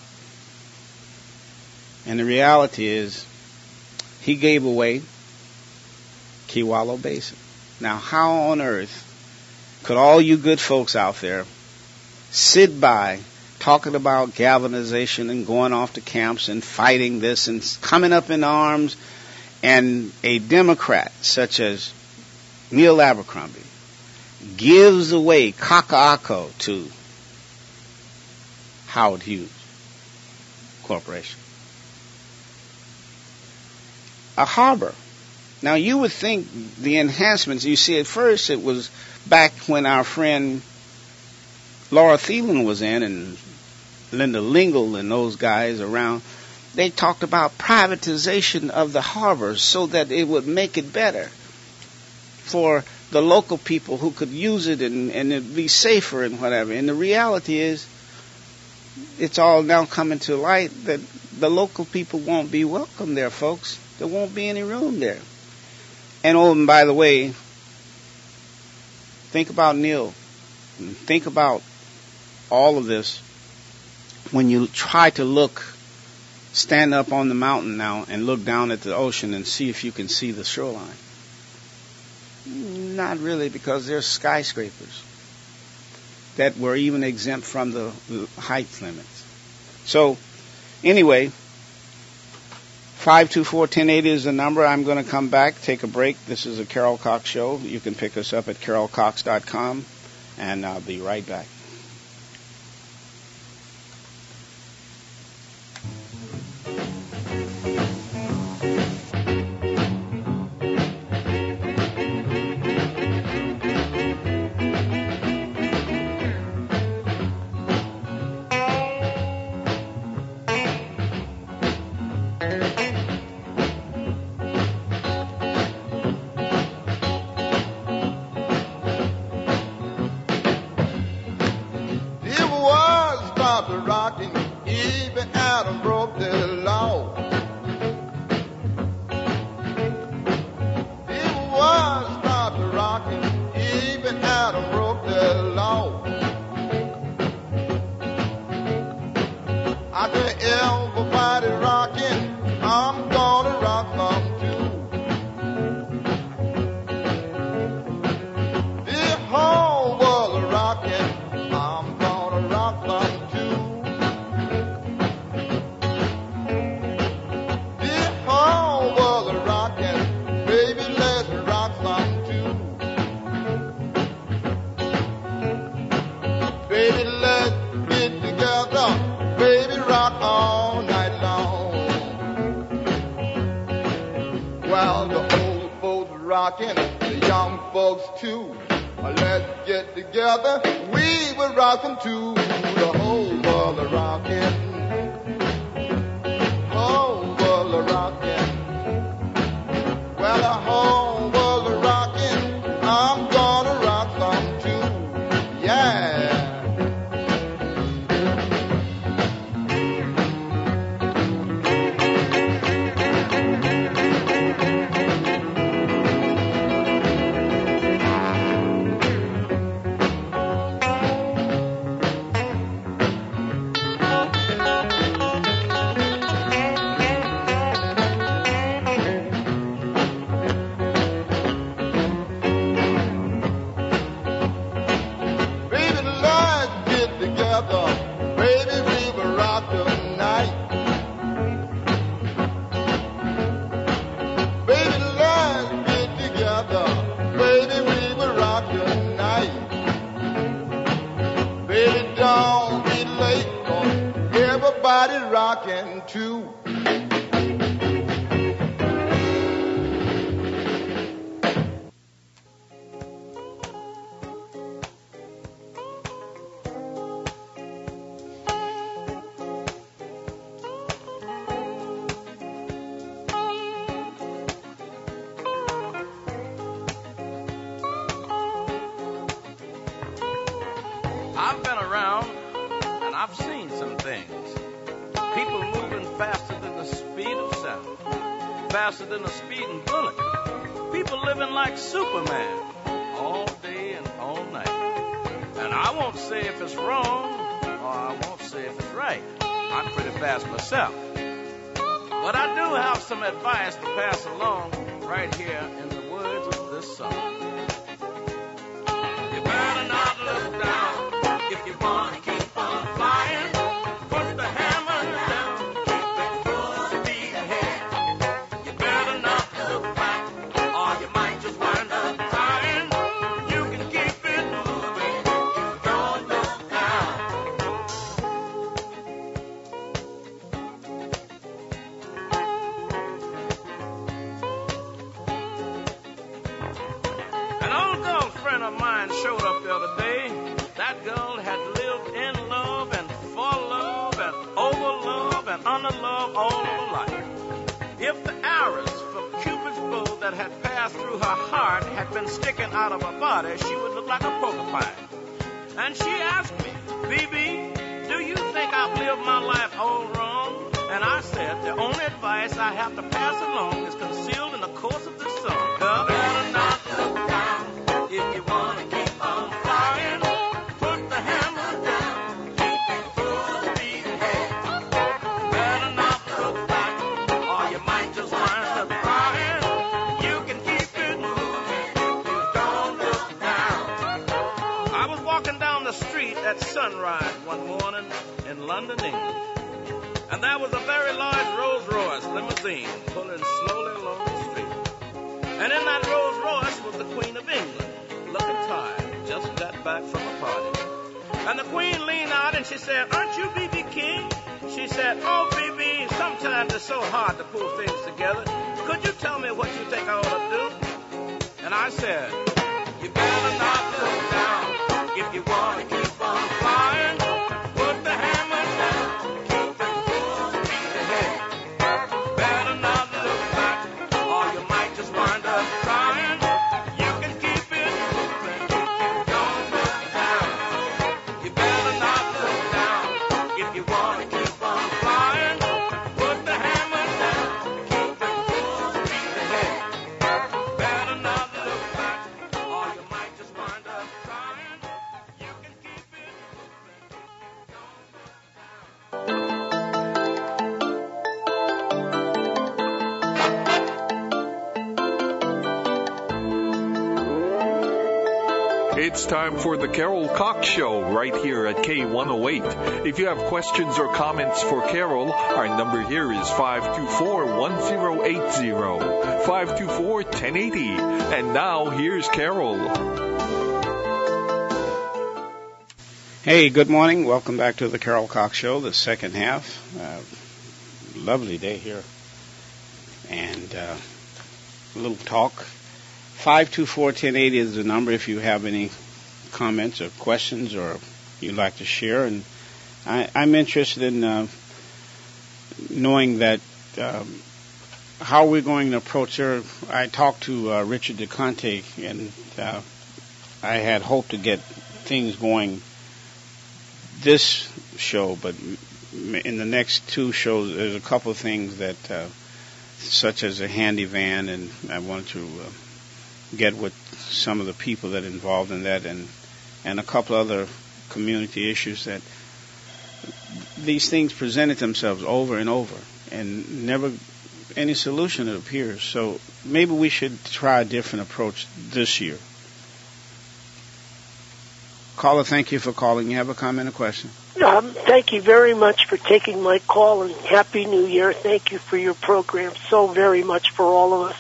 And the reality is, he gave away Kewalo Basin. Now, how on earth could all you good folks out there sit by talking about galvanization and going off to camps and fighting this and coming up in arms, and a Democrat such as Neil Abercrombie gives away Kaka'ako to Howard Hughes Corporation? A harbor. Now, you would think the enhancements, you see, at first it was back when our friend Laura Thielen was in and Linda Lingle and those guys around, they talked about privatization of the harbors so that it would make it better for the local people who could use it and it'd be safer and whatever. And the reality is, it's all now coming to light that the local people won't be welcome there, folks. There won't be any room there. And oh, and by the way, think about Neil. Think about all of this when you try to stand up on the mountain now and look down at the ocean and see if you can see the shoreline. Not really, because there's skyscrapers. that were even exempt from the height limits. So, anyway, 524-1080 is the number. I'm going to come back, take a break. This is a Carol Cox Show. You can pick us up at carolcox.com, and I'll be right back. I've been around and I've seen some things. People moving faster than the speed of sound, faster than a speeding bullet. People living like Superman all day and all night. And I won't say if it's wrong or I won't say if it's right. I'm pretty fast myself. But I do have some advice to pass along right here in the words of this song. You better not look down if you want to keep on flying. Put the hammer down, keep it full speed ahead. You better not look back, or you might just wind up dying. You can keep it moving if you don't look down. An old girlfriend of mine showed up the other day. That girl had lived in love and for love and over love and under love all of her life. If the arrows from Cupid's bow that had passed through her heart had been sticking out of her body, she would look like a porcupine. And she asked me, BB, do you think I've lived my life all wrong? And I said, the only advice I have to pass along is concealed in the course of this song. Girl, better not look down if you want to keep on flying. Put the hammer down, keep it full speed ahead. Better not look back, or you might just wind up crying. You can keep it moving if you don't look down. I was walking down the street London, England. And there was a very large Rolls-Royce limousine pulling slowly along the street. And in that Rolls-Royce was the Queen of England, looking tired, just got back from a party. And the Queen leaned out and she said, "Aren't you B.B. King?" She said, "Oh, B.B., sometimes it's so hard to pull things together. Could you tell me what you think I ought to do?" And I said, "You better not look down if you want to keep on flying. Put the hammer down, keep the full speed ahead. Better not look back or you might just wind up crying. You can keep it moving if you don't look down. You better not look down if you want to keep on flying. Put the hammer down, keep the full speed ahead. Better not look back or you might just wind up crying. You can keep it moving if you don't look down." It's time for the Carol Cox Show right here at K108. If you have questions or comments for Carol, our number here is 524-1080, 524-1080. And now here's Carol. Hey, good morning. Welcome back to the Carol Cox Show, the second half. Lovely day here. And a little talk. 524-1080 is the number if you have any comments or questions or you'd like to share. And I'm interested in knowing that how we're going to approach her. I talked to Richard DeConte, and I had hoped to get things going this show, but in the next two shows, there's a couple of things that, such as a handy van, and I wanted to get with some of the people that are involved in that, and a couple other community issues that these things presented themselves over and over, and never any solution, it appears. So maybe we should try a different approach this year. Caller, thank you for calling. You have a comment or question? Thank you very much for taking my call, and Happy New Year. Thank you for your program so very much for all of us.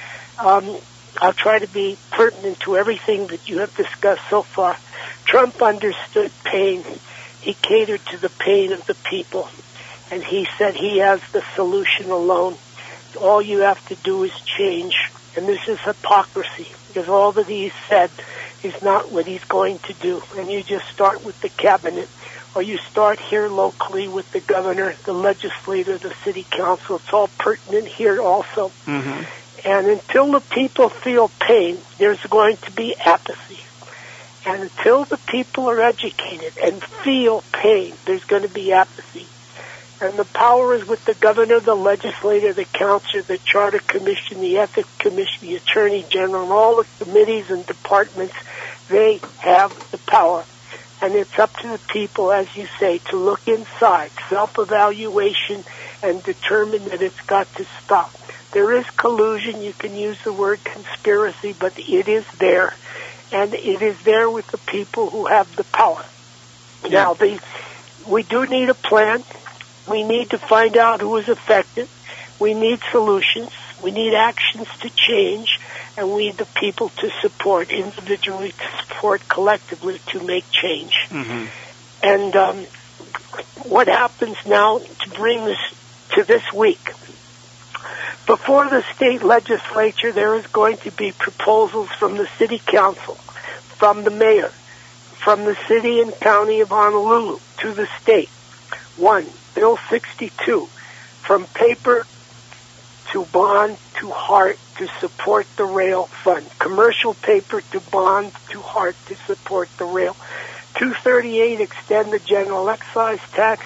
I'll try to be pertinent to everything that you have discussed so far. Trump understood pain. He catered to the pain of the people, and he said he has the solution alone. All you have to do is change, and this is hypocrisy, because all that he's said is not what he's going to do. And you just start with the cabinet, or you start here locally with the governor, the legislator, the city council. It's all pertinent here also. Mm-hmm. And until the people feel pain, there's going to be apathy. And until the people are educated and feel pain, there's going to be apathy. And the power is with the governor, the legislator, the council, the charter commission, the ethics commission, the attorney general, and all the committees and departments. They have the power. And it's up to the people, as you say, to look inside, self-evaluation, and determine that it's got to stop. There is collusion. You can use the word conspiracy, but it is there. And it is there with the people who have the power. Yeah. Now, we do need a plan. We need to find out who is affected. We need solutions. We need actions to change. And we need the people to support individually, to support collectively to make change. Mm-hmm. And what happens now to bring this to this week? Before the state legislature, there is going to be proposals from the city council, from the mayor, from the city and county of Honolulu to the state. 1, Bill 62, from paper to bond to heart to support the rail fund. Commercial paper to bond to heart to support the rail. 238, extend the general excise tax.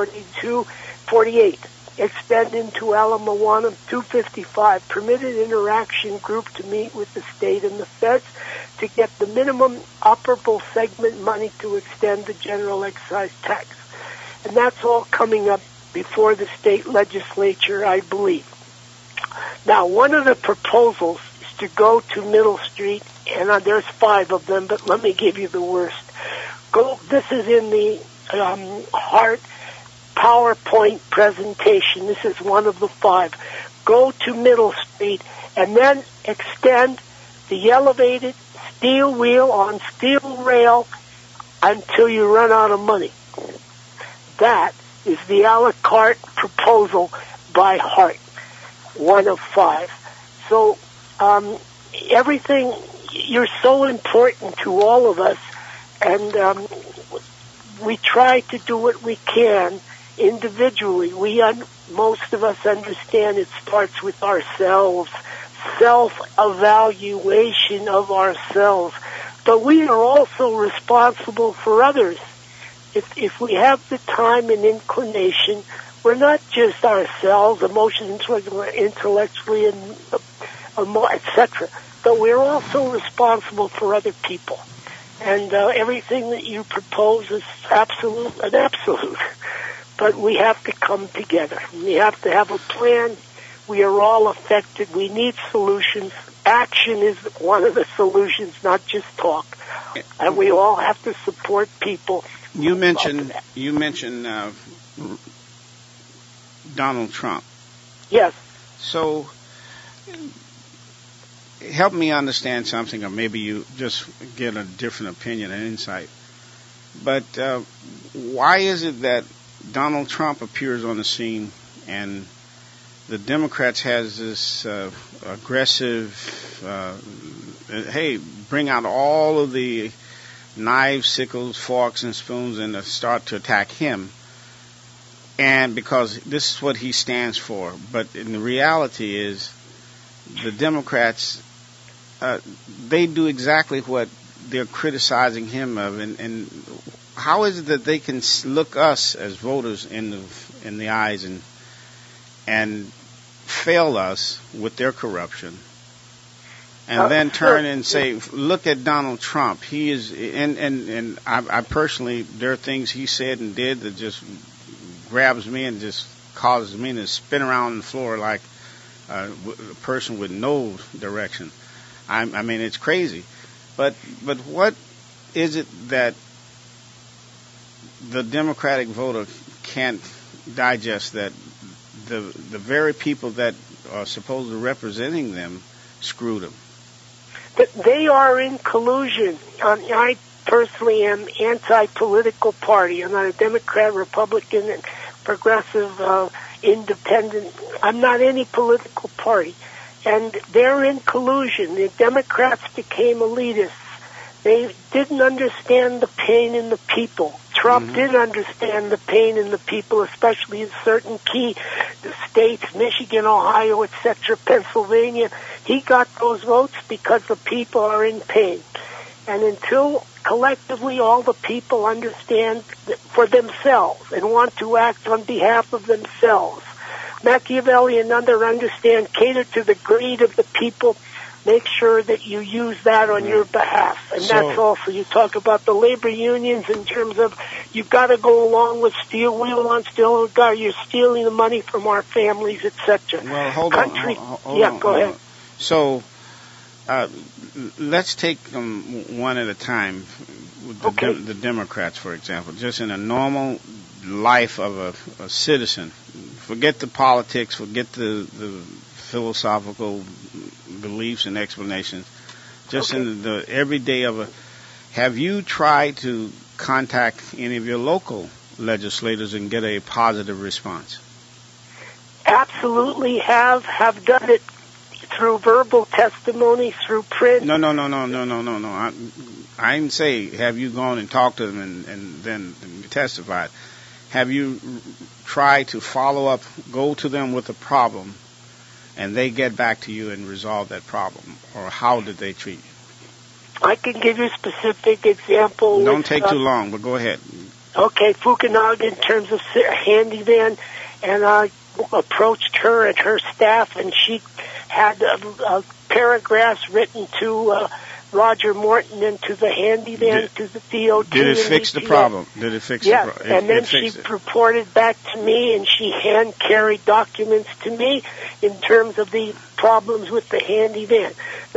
248, extend into Ala Moana. 255, permitted interaction group to meet with the state and the feds to get the minimum operable segment money to extend the general excise tax. And that's all coming up before the state legislature, I believe. Now, one of the proposals is to go to Middle Street, and there's 5 of them, but let me give you the worst. This is in the heart PowerPoint presentation. This is one of the 5. Go to Middle Street and then extend the elevated steel wheel on steel rail until you run out of money. That is the a la carte proposal by Hart, one of 5. So everything, you're so important to all of us, and we try to do what we can individually. Most of us understand it starts with ourselves, self-evaluation of ourselves. But we are also responsible for others. If we have the time and inclination, we're not just ourselves, emotionally, intellectually, and etc. But we're also responsible for other people. And everything that you propose is absolute. But we have to come together. We have to have a plan. We are all affected. We need solutions. Action is one of the solutions, not just talk. And we all have to support people. You mentioned Donald Trump. Yes. So help me understand something, or maybe you just get a different opinion and insight. But why is it that Donald Trump appears on the scene and the Democrats has this aggressive, hey, bring out all of the knives, sickles, forks, and spoons and start to attack him? And because this is what he stands for. But in the reality is the Democrats, they do exactly what they're criticizing him of. And how is it that they can look us as voters in the eyes and fail us with their corruption, and then turn and say, look at Donald Trump. He is, and I personally, there are things he said and did that just grabs me and just causes me to spin around the floor like a person with no direction. I mean, it's crazy. But what is it that the Democratic voter can't digest, that the very people that are supposed to be representing them screwed them? But they are in collusion. I personally am anti-political party. I'm not a Democrat, Republican, and progressive, independent. I'm not any political party. And they're in collusion. The Democrats became elitists. They didn't understand the pain in the people. Trump did understand the pain in the people, especially in certain key states, Michigan, Ohio, etc., Pennsylvania. He got those votes because the people are in pain. And until collectively all the people understand for themselves and want to act on behalf of themselves, Machiavelli and others understand, cater to the greed of the people, make sure that you use that on your behalf. And that's also, you talk about the labor unions in terms of you've got to go along with steel wheel on steel, you're stealing the money from our families, etc. Well, hold on. Go ahead. So let's take them one at a time. With the Democrats, for example, just in a normal life of a citizen. Forget the politics, forget the philosophical beliefs and explanations. Just in the everyday have you tried to contact any of your local legislators and get a positive response? Absolutely have done it through verbal testimony, through print. No. I didn't say have you gone and talked to them and then testified. Have you tried to follow up, go to them with a problem, and they get back to you and resolve that problem? Or how did they treat you? I can give you a specific example. Don't take too long, but go ahead. Okay, Fukunaga in terms of handyman, and I approached her and her staff, and she had paragraphs written to Roger Morton and to the handyman, to the DOT. Did it fix the problem? Did it fix the problem? Yes, and then she reported back to me, and she hand-carried documents to me in terms of the problems with the handyman.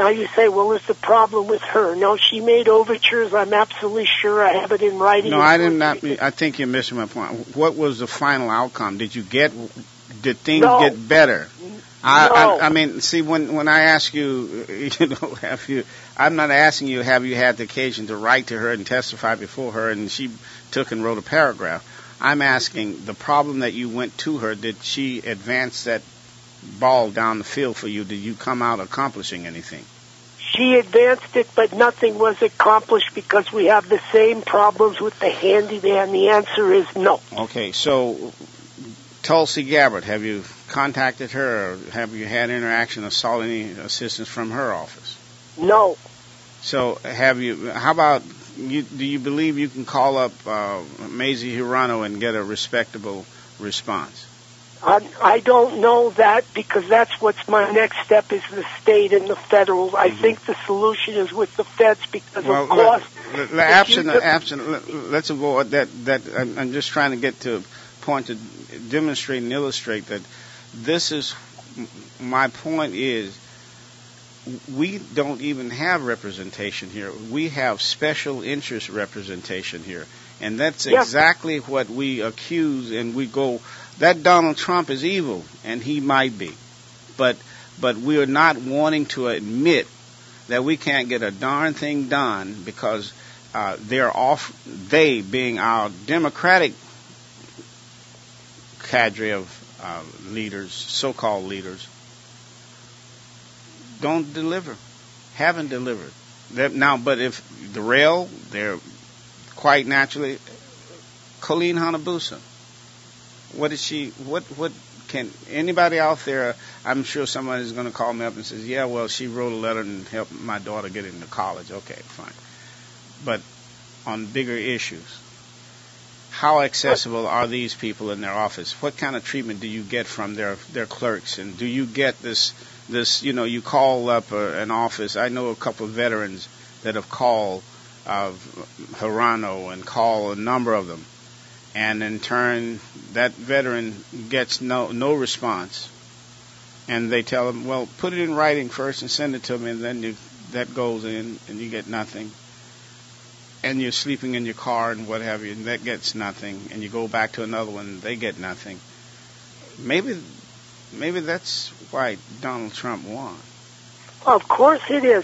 Now you say, well, is the problem with her? No, she made overtures. I'm absolutely sure. I have it in writing. No, I did not. I think you're missing my point. What was the final outcome? Did things get better? I mean, see, when I ask you, I'm not asking you, have you had the occasion to write to her and testify before her, and she took and wrote a paragraph. I'm asking the problem that you went to her, did she advance that ball down the field for you? Did you come out accomplishing anything? She advanced it, but nothing was accomplished because we have the same problems with the handyman. The answer is no. Okay, so Tulsi Gabbard, have you contacted her, or have you had interaction or sought any assistance from her office? No. So how about, do you believe you can call up Mazie Hirono and get a respectable response? I don't know that because that's what's my next step is the state and the federal. I think the solution is with the feds because of course. Let's avoid that. I'm just trying to get to a point to demonstrate and illustrate that this is, my point is, we don't even have representation here. We have special interest representation here. And that's exactly what we accuse, and we go, that Donald Trump is evil, and he might be. But we are not wanting to admit that we can't get a darn thing done because they being our Democratic cadre of leaders, so-called leaders, don't deliver, haven't delivered. Now, but if the rail, they're quite naturally, Colleen Hanabusa. What can anybody out there, I'm sure somebody is going to call me up and says, yeah, well, she wrote a letter and helped my daughter get into college. Okay, fine. But on bigger issues, how accessible are these people in their office? What kind of treatment do you get from their clerks? And do you get this, you call up an office. I know a couple of veterans that have called Hirono and call a number of them. And in turn, that veteran gets no response. And they tell them, well, put it in writing first and send it to me, and then that goes in and you get nothing. And you're sleeping in your car and what have you, and that gets nothing. And you go back to another one, and they get nothing. Maybe that's why Donald Trump won. Of course it is.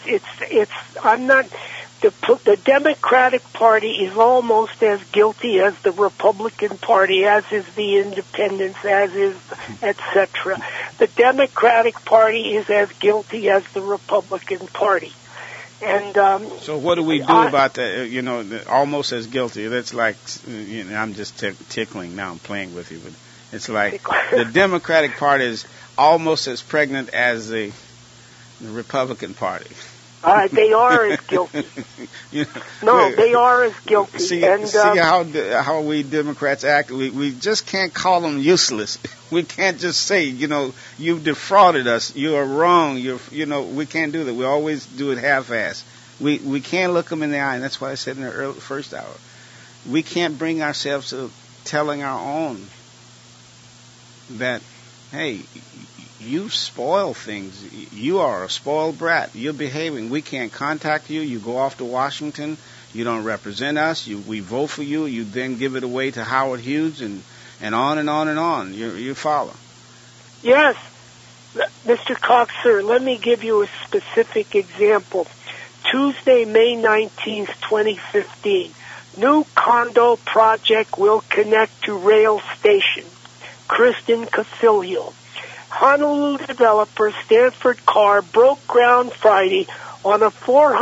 The Democratic Party is almost as guilty as the Republican Party, as is the Independents, as is etc. The Democratic Party is as guilty as the Republican Party. And so what do we do about that? Almost as guilty. That's like, I'm just tickling now. I'm playing with you, but it's like the Democratic Party is almost as pregnant as the Republican Party. They are as guilty. No, they are as guilty. See how we Democrats act. We just can't call them useless. We can't just say, you've defrauded us. You are wrong. We can't do that. We always do it half-assed. We can't look them in the eye, and that's why I said in the first hour, we can't bring ourselves to telling our own that, hey, you spoil things. You are a spoiled brat. You're behaving. We can't contact you. You go off to Washington. You don't represent us. We vote for you. You then give it away to Howard Hughes and on and on and on. You follow. Yes. Mr. Cox, sir, let me give you a specific example. Tuesday, May 19th, 2015. New condo project will connect to rail station. Kristen Casilio. Honolulu developer Stanford Carr broke ground Friday on a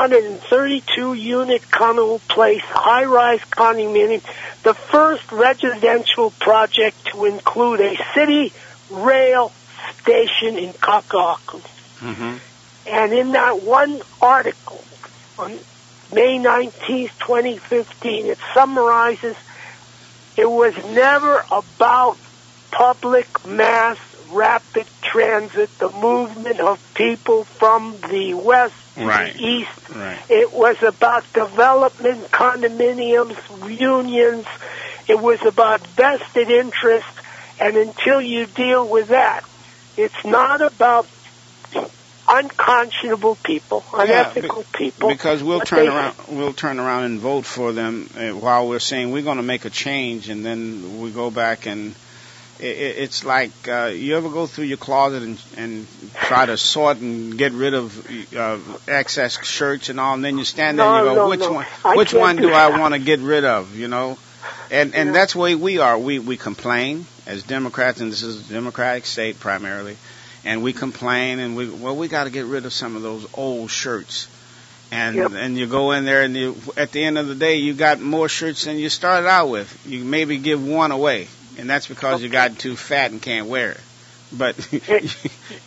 432-unit Connell Place high-rise condominium, the first residential project to include a city rail station in Kaka'ako. Mm-hmm. And in that one article on May 19th, 2015, it summarizes, it was never about public mass rapid transit, the movement of people from the west to the east. Right. It was about development, condominiums, unions. It was about vested interest. And until you deal with that, it's not about unconscionable people, unethical people. Because we'll turn around and vote for them while we're saying we're going to make a change, and then we go back and it's like you ever go through your closet and try to sort and get rid of excess shirts and all, and then you stand there and you go, which one do I want to get rid of, you know? And that's the way we are. We complain as Democrats, and this is a Democratic state primarily, and we complain and we got to get rid of some of those old shirts. And you go in there and at the end of the day you got more shirts than you started out with. You maybe give one away. And that's because you got too fat and can't wear it. But that's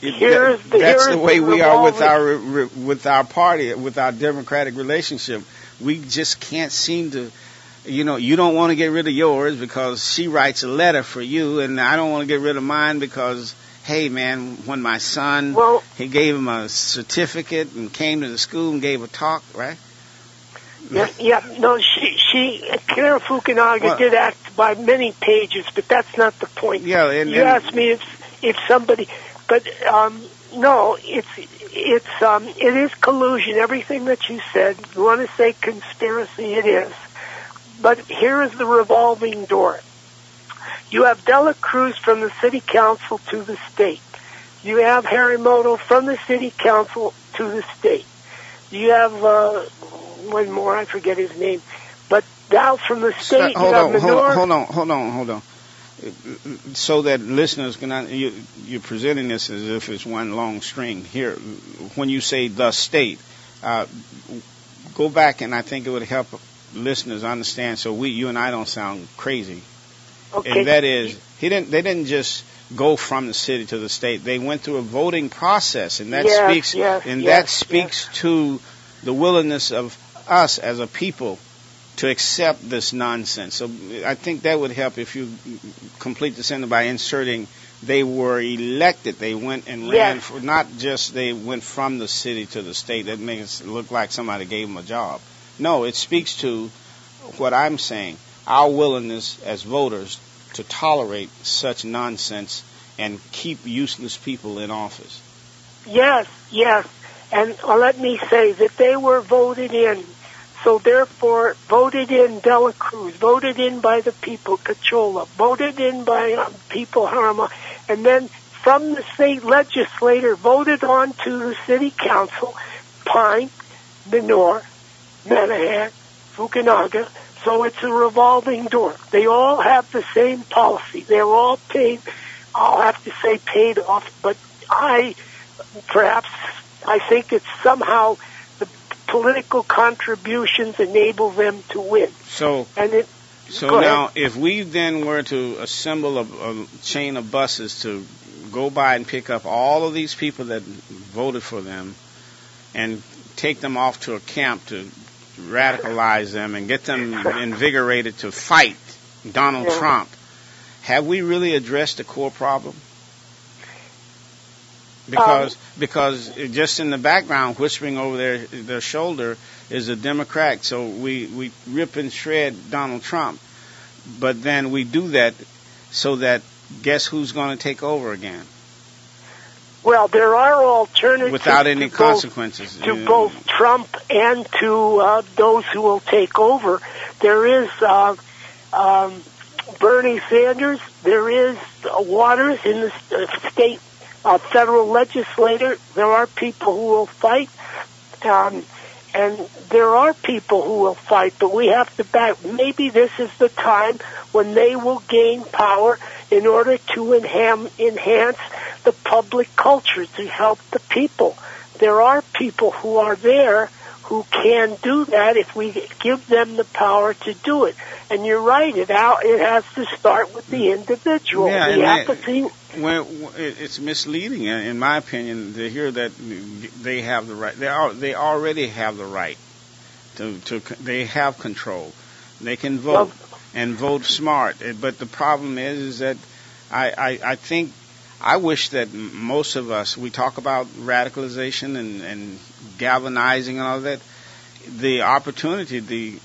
the way we are with our party, with our Democratic relationship. We just can't seem to, you know, you don't want to get rid of yours because she writes a letter for you, and I don't want to get rid of mine because, hey, man, when my son, he gave him a certificate and came to the school and gave a talk, right? No, Kara Fukunaga did act by many pages, but that's not the point. Yeah, you asked me if somebody, but no, it is collusion. Everything that you said, you want to say conspiracy, it is. But here is the revolving door. You have Dela Cruz from the city council to the state. You have Harimoto from the city council to the state. You have one more, I forget his name, but now from the state. Hold on. So that listeners can, you're presenting this as if it's one long string. Here, when you say the state, go back, and I think it would help listeners understand. So you and I don't sound crazy. Okay. And that is, they didn't just go from the city to the state. They went through a voting process, and that speaks to the willingness of us as a people to accept this nonsense. So I think that would help if you complete the sentence by inserting they were elected. They went and ran for, not just they went from the city to the state. That makes it look like somebody gave them a job. No, it speaks to what I'm saying, our willingness as voters to tolerate such nonsense and keep useless people in office. Yes. And let me say that they were voted in. So therefore, voted in Dela Cruz, voted in by the people, Cachola, voted in by people, Harama, and then from the state legislature, voted on to the city council, Pine, Menor, Manahan, Fukunaga. So it's a revolving door. They all have the same policy. They're all paid, I'll have to say paid off, but I think it's somehow the political contributions enable them to win. So now, if we then were to assemble a chain of buses to go by and pick up all of these people that voted for them and take them off to a camp to radicalize them and get them invigorated to fight Donald Trump, have we really addressed the core problem? Because just in the background, whispering over their shoulder, is a Democrat. So we rip and shred Donald Trump, but then we do that so that guess who's going to take over again? Well, there are alternatives without any consequences to both Trump and to those who will take over. There is Bernie Sanders. There is Waters in the state federal legislature. There are people who will fight, and there are people who will fight, but we have to back. Maybe this is the time when they will gain power in order to enhance the public culture to help the people. There are people who are there who can do that if we give them the power to do it. And you're right, it has to start with the individual. Yeah, the apathy. It's misleading, in my opinion, to hear that they have the right. They already have the right to. They have control. They can vote and vote smart. But the problem is that I think. I wish that most of us, we talk about radicalization and galvanizing and all that. The opportunity,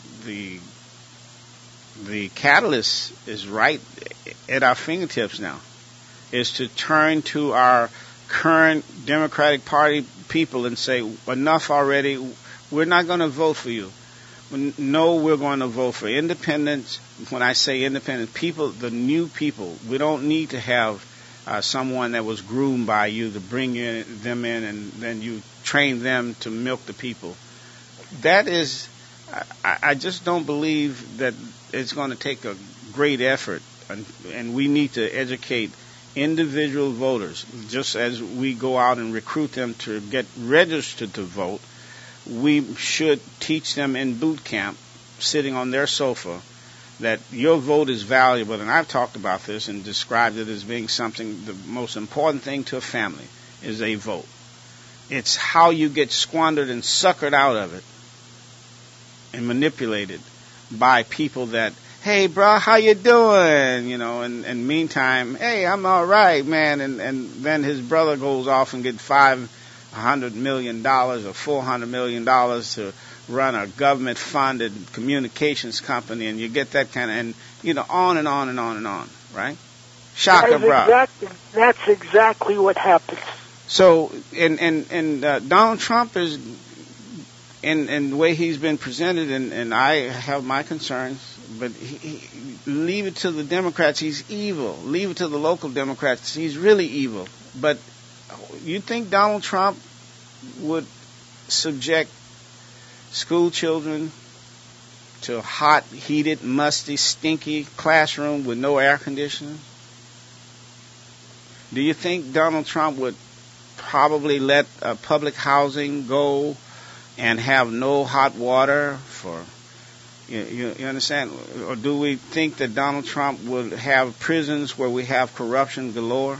the catalyst is right at our fingertips now, is to turn to our current Democratic Party people and say, enough already, we're not going to vote for you. No, we're going to vote for independents. When I say independent people, the new people, we don't need to have someone that was groomed by you to bring them in and then you train them to milk the people. That is, I just don't believe that it's going to take a great effort, and we need to educate individual voters. Just as we go out and recruit them to get registered to vote, we should teach them in boot camp, sitting on their sofa, that your vote is valuable. And I've talked about this and described it as being something, the most important thing to a family is a vote. It's how you get squandered and suckered out of it and manipulated by people that, hey, bro, how you doing? You know, and meantime, hey, I'm all right, man. And then his brother goes off and gets $500 million or $400 million to run a government-funded communications company, and you get that kind of, and, you know, on and on and on and on, right? Shocker, bro. That's exactly what happens. So, and Donald Trump is, in the way he's been presented, and I have my concerns, but leave it to the Democrats, he's evil. Leave it to the local Democrats, he's really evil. But you think Donald Trump would subject school children to a hot, heated, musty, stinky classroom with no air conditioning? Do you think Donald Trump would probably let public housing go and have no hot water for, you understand? Or do we think that Donald Trump would have prisons where we have corruption galore?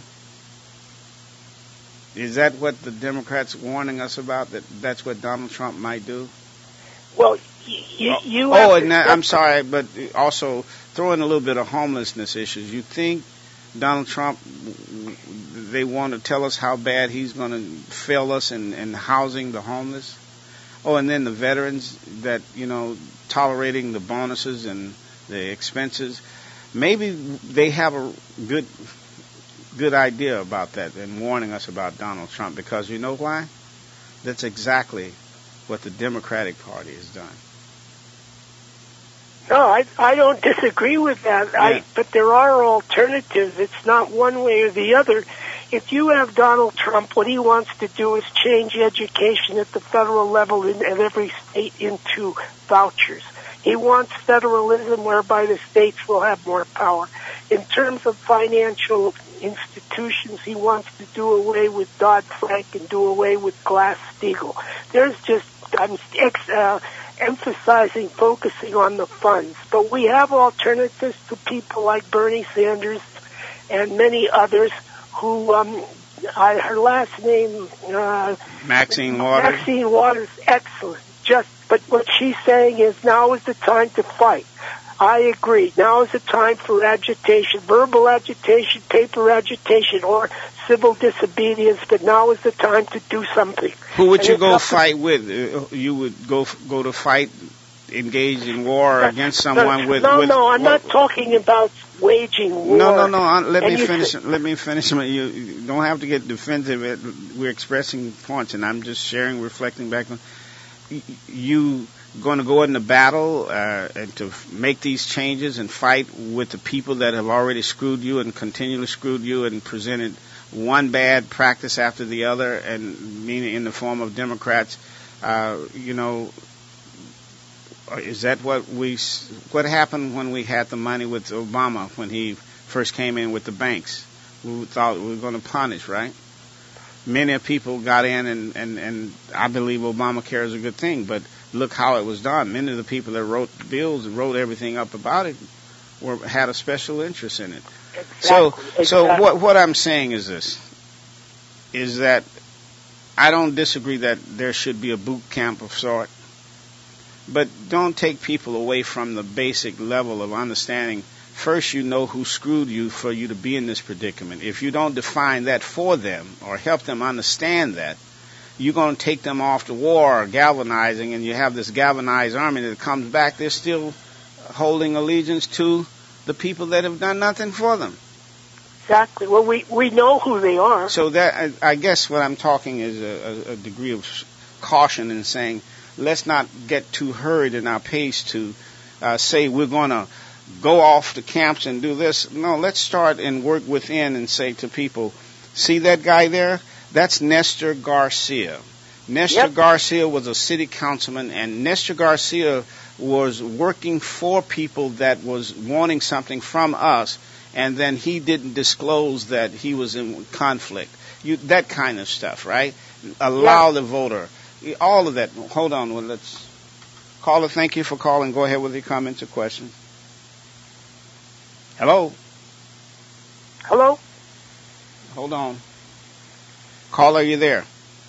Is that what the Democrats warning us about, that that's what Donald Trump might do? Well, I'm sorry, but also throw in a little bit of homelessness issues. You think Donald Trump, they want to tell us how bad he's going to fail us in housing the homeless? Oh, and then the veterans that, you know, tolerating the bonuses and the expenses. Maybe they have a good idea about that and warning us about Donald Trump, because you know why? That's exactly what the Democratic Party has done. No, I don't disagree with that. Yeah. But there are alternatives. It's not one way or the other. If you have Donald Trump, what he wants to do is change education at the federal level in every state into vouchers. He wants federalism whereby the states will have more power. In terms of financial institutions, he wants to do away with Dodd-Frank and do away with Glass-Steagall. There's just, I'm emphasizing, focusing on the funds. But we have alternatives to people like Bernie Sanders and many others who, her last name, Maxine Waters. Maxine Waters, excellent. But what she's saying is now is the time to fight. I agree. Now is the time for agitation, verbal agitation, paper agitation, or civil disobedience, but now is the time to do something. Who would you go fight with? You would go to fight, engage in war against someone with... No, I'm not talking about waging war. No. Let me finish. You don't have to get defensive. We're expressing points, and I'm just sharing, reflecting back on... You going to go into battle and to make these changes and fight with the people that have already screwed you and continually screwed you and presented one bad practice after the other, and meaning in the form of Democrats, is that what happened when we had the money with Obama when he first came in with the banks? We thought we were going to punish, right? Many people got in, and I believe Obamacare is a good thing, but look how it was done. Many of the people that wrote the bills and wrote everything up about it had a special interest in it. Exactly. So what I'm saying is this, is that I don't disagree that there should be a boot camp of sort, but don't take people away from the basic level of understanding. First, you know who screwed you for you to be in this predicament. If you don't define that for them or help them understand that, you're going to take them off to war, galvanizing, and you have this galvanized army that comes back. They're still holding allegiance to the people that have done nothing for them. Exactly. Well, we know who they are. So that I guess what I'm talking is a degree of caution in saying let's not get too hurried in our pace to say we're going to go off to camps and do this. No, let's start and work within and say to people, see that guy there? That's Nestor Garcia. Nestor Garcia was a city councilman, and Nestor Garcia was working for people that was wanting something from us, and then he didn't disclose that he was in conflict. That kind of stuff, right? Allow the voter. All of that. Hold on. Well, let's caller. Thank you for calling. Go ahead with your comments or questions. Hello. Hello. Hold on. Caller, are you there?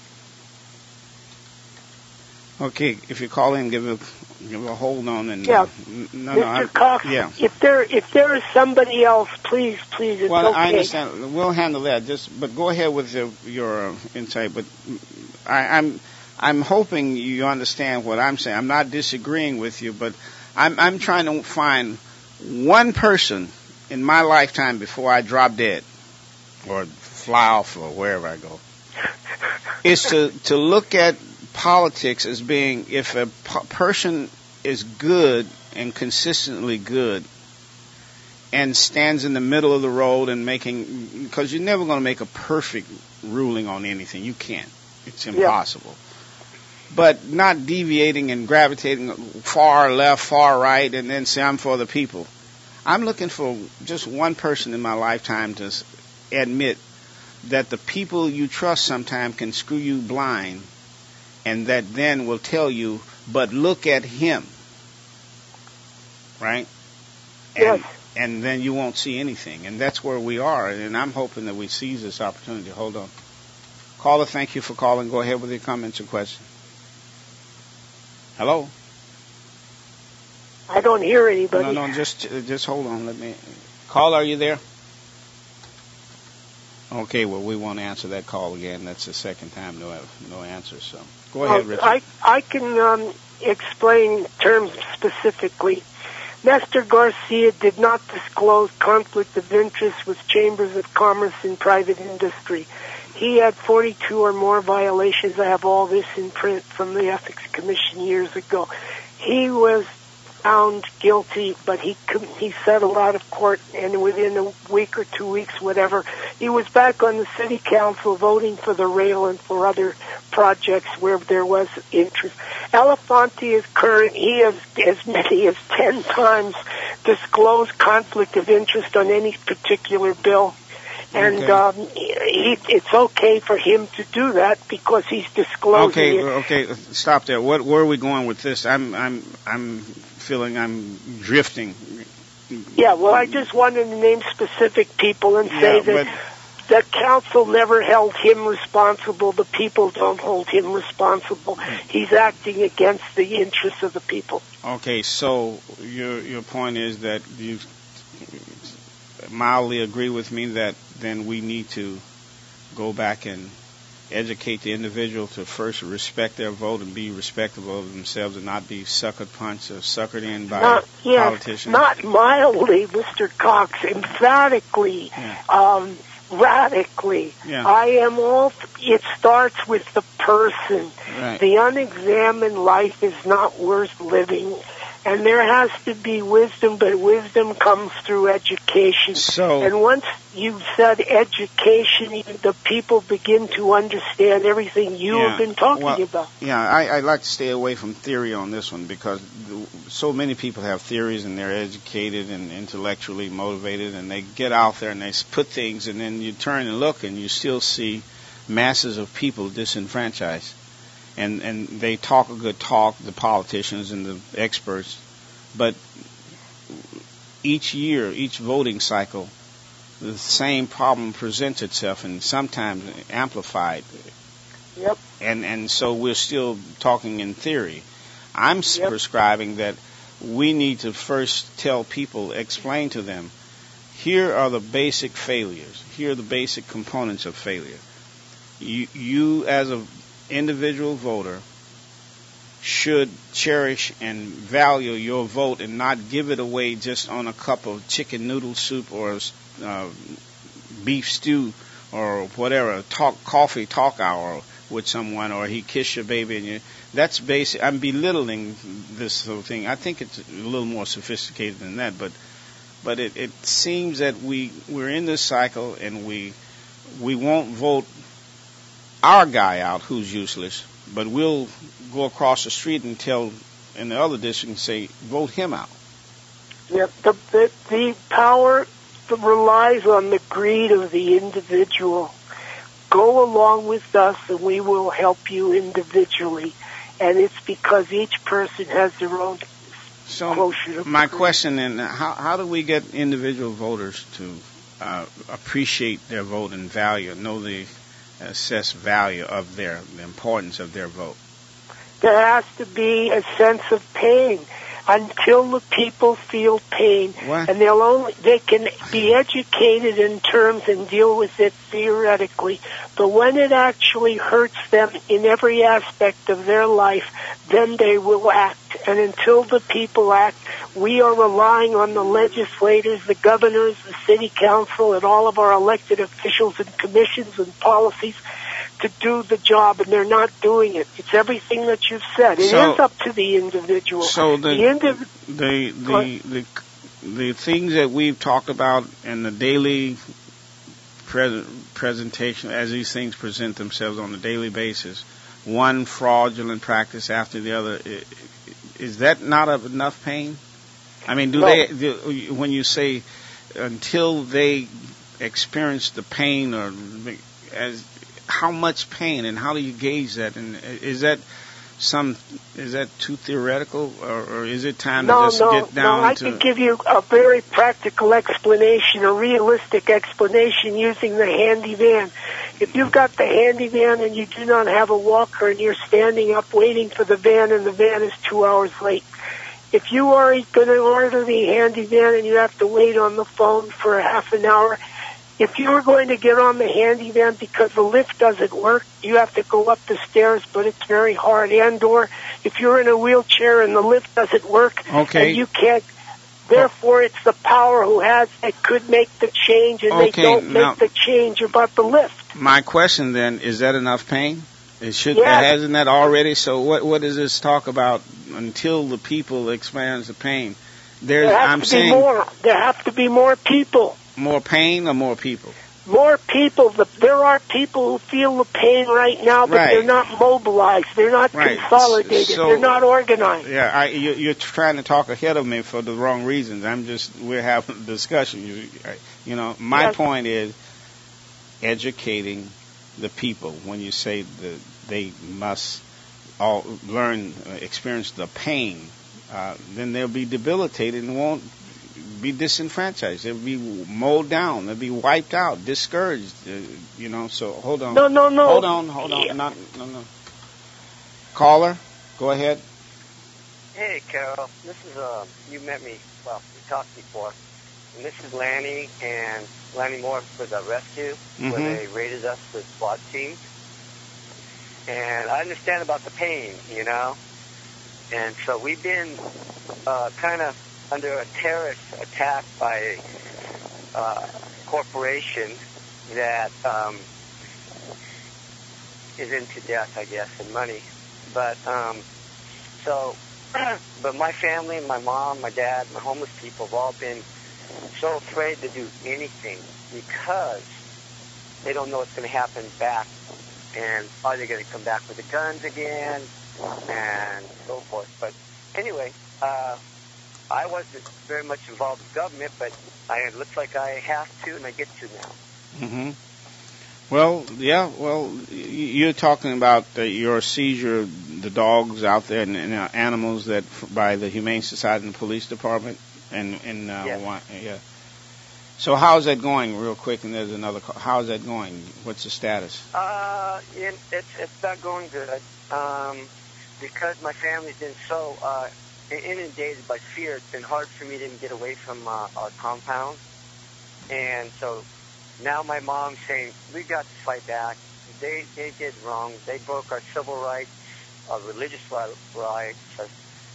Okay. If you call in, give a hold on and Mr. Cox. Yeah. If there is somebody else, please, it's well, okay. I understand. We'll handle that. But go ahead with your insight. But I'm hoping you understand what I'm saying. I'm not disagreeing with you, but I'm trying to find one person in my lifetime before I drop dead or fly off or wherever I go, is to look at politics as being, if a person is good and consistently good and stands in the middle of the road and because you're never going to make a perfect ruling on anything. You can't. It's impossible. But not deviating and gravitating far left, far right, and then say I'm for the people. I'm looking for just one person in my lifetime to admit that the people you trust sometimes can screw you blind, and that then will tell you, but look at him. Right? Yes. And then you won't see anything. And that's where we are. And I'm hoping that we seize this opportunity. Hold on. Caller, thank you for calling. Go ahead with your comments or questions. Hello? I don't hear anybody. No, just hold on. Let me. Caller, are you there? Okay, well, we won't answer that call again. That's the second time no answer. So go ahead, Richard. I can explain terms specifically. Nestor Garcia did not disclose conflict of interest with chambers of commerce in private industry. He had 42 or more violations. I have all this in print from the Ethics Commission years ago. He was found guilty, but he settled out of court, and within a week or 2 weeks, whatever, he was back on the city council voting for the rail and for other projects where there was interest. Elefante is current. He has as many as 10 times disclosed conflict of interest on any particular bill. And it's okay for him to do that because he's disclosing it. Okay, stop there. Where are we going with this? I'm feeling I'm drifting. Yeah, well, I just wanted to name specific people and say that the council never held him responsible. The people don't hold him responsible. He's acting against the interests of the people. Okay, so your point is that you mildly agree with me that then we need to go back and educate the individual to first respect their vote and be respectful of themselves and not be sucker punched or suckered in by politicians. Not mildly, Mr. Cox, emphatically, radically. Yeah. It starts with the person. Right. The unexamined life is not worth living. And there has to be wisdom, but wisdom comes through education. And once you've said education, the people begin to understand everything you have been talking about. Yeah, I like to stay away from theory on this one because so many people have theories and they're educated and intellectually motivated and they get out there and they put things and then you turn and look and you still see masses of people disenfranchised. And they talk a good talk, the politicians and the experts, but each year, each voting cycle, the same problem presents itself and sometimes amplified. Yep. And so we're still talking in theory. I'm prescribing that we need to first tell people, explain to them, here are the basic failures. Here are the basic components of failure. You as a individual voter should cherish and value your vote and not give it away just on a cup of chicken noodle soup or beef stew or whatever, coffee talk hour with someone, or he kiss your baby, and that's basic. I'm belittling this whole thing. I think it's a little more sophisticated than that, but it seems that we're in this cycle, and we won't vote our guy out who's useless, but we'll go across the street and tell in the other district and say, vote him out. Yep, the power relies on the greed of the individual. Go along with us and we will help you individually. And it's because each person has their own quotient of my greed. question then, how do we get individual voters to appreciate their vote and value, know the assessed value of the importance of their vote? There has to be a sense of pain. Until the people feel pain, what? And they can be educated in terms and deal with it theoretically, but when it actually hurts them in every aspect of their life, then they will act. And until the people act, we are relying on the legislators, the governors, the city council, and all of our elected officials and commissions and policies to do the job, and they're not doing it. It's everything that you've said. It is up to the individual. So the things that we've talked about in the daily presentation, as these things present themselves on a daily basis, one fraudulent practice after the other, is that not of enough pain? I mean, when you say until they experience the pain, or how much pain, and how do you gauge that? And is that too theoretical, or is it time to just get down to? I can give you a very practical explanation, a realistic explanation using the handy van. If you've got the handy van and you do not have a walker and you're standing up waiting for the van and the van is 2 hours late, if you are going to order the handy van and you have to wait on the phone for a half an hour, if you are going to get on the handy van because the lift doesn't work, you have to go up the stairs, but it's very hard. And or if you're in a wheelchair and the lift doesn't work, and you can't, therefore it's the power who could make the change, and they don't make the change about the lift. My question then, is that enough pain? Hasn't that already? So what does this talk about until the people experience the pain? There have to be more people. More pain or more people? More people. There are people who feel the pain right now, but they're not mobilized. They're not consolidated. They're not organized. Yeah, you're trying to talk ahead of me for the wrong reasons. We're having a discussion. My point is educating the people. When you say that they must all experience the pain, then they'll be debilitated and won't be disenfranchised. They'll be mowed down. They'll be wiped out, discouraged. So hold on. No. Hold on. No. Caller, go ahead. Hey, Carol. This is you met me. Well, we talked before. And this is Lanny and Lanny Moore for the rescue, where they raided us with SWAT teams. And I understand about the pain, And so we've been kind of under a terrorist attack by a corporation that is into death, I guess, and money. But but my family, my mom, my dad, my homeless people have all been so afraid to do anything because they don't know what's going to happen back. And are they going to come back with the guns again and so forth? But anyway, I wasn't very much involved with government, but it looks like I have to, and I get to now. Mm-hmm. Well, you're talking about your seizure of the dogs out there and animals that by the Humane Society and the police department, Yes. So how's that going, real quick? And there's another call. How's that going? What's the status? It's not going good because my family's been so inundated by fear. It's been hard for me to even get away from our compound, and so now my mom's saying we got to fight back. They did wrong. They broke our civil rights, our religious rights,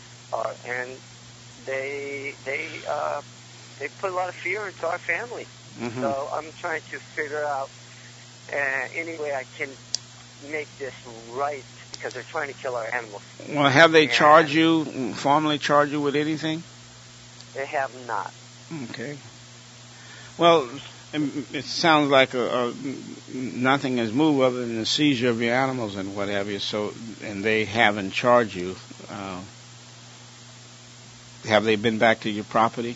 and they put a lot of fear into our family. Mm-hmm. So I'm trying to figure out any way I can make this right, because they're trying to kill our animals. Well, have they formally charged you with anything? They have not. Okay. Well, it sounds like nothing has moved other than the seizure of your animals and what have you. So, and they haven't charged you. Have they been back to your property?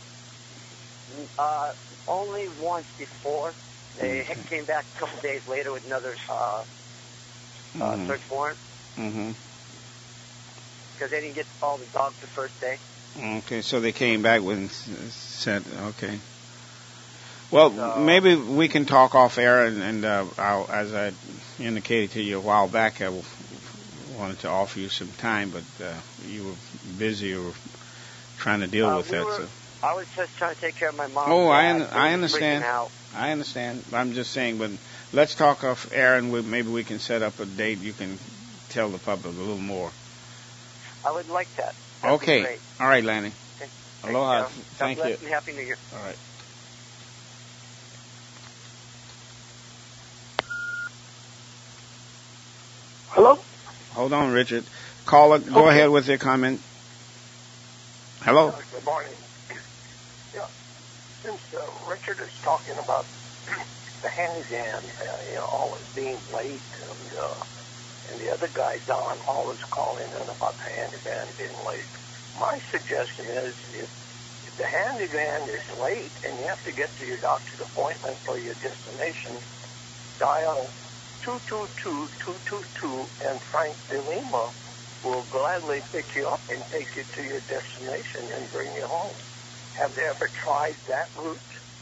Only once before. They came back a couple days later with another search warrant. Mm-hmm. Because they didn't get all the dogs the first day. Okay, so they came back and said, okay. Well, maybe we can talk off air, and I'll, as I indicated to you a while back, I wanted to offer you some time, but you were busy or trying to deal with that. So. I was just trying to take care of my mom. Oh, I understand. I understand. I'm just saying, but let's talk off air, and maybe we can set up a date. You can tell the public a little more. I would like that. Okay. All right, Lanny. Okay. Aloha. Thank you. You. And Happy New Year. All right. Hello? Hold on, Richard. Caller, go ahead with your comment. Hello? Good morning. Yeah. Since Richard is talking about the handyman, always being late, and the other guy, Don, always calling in about the handyman being late, my suggestion is if the handyman is late and you have to get to your doctor's appointment or your destination, dial 222-222, and Frank De Lima will gladly pick you up and take you to your destination and bring you home. Have they ever tried that route?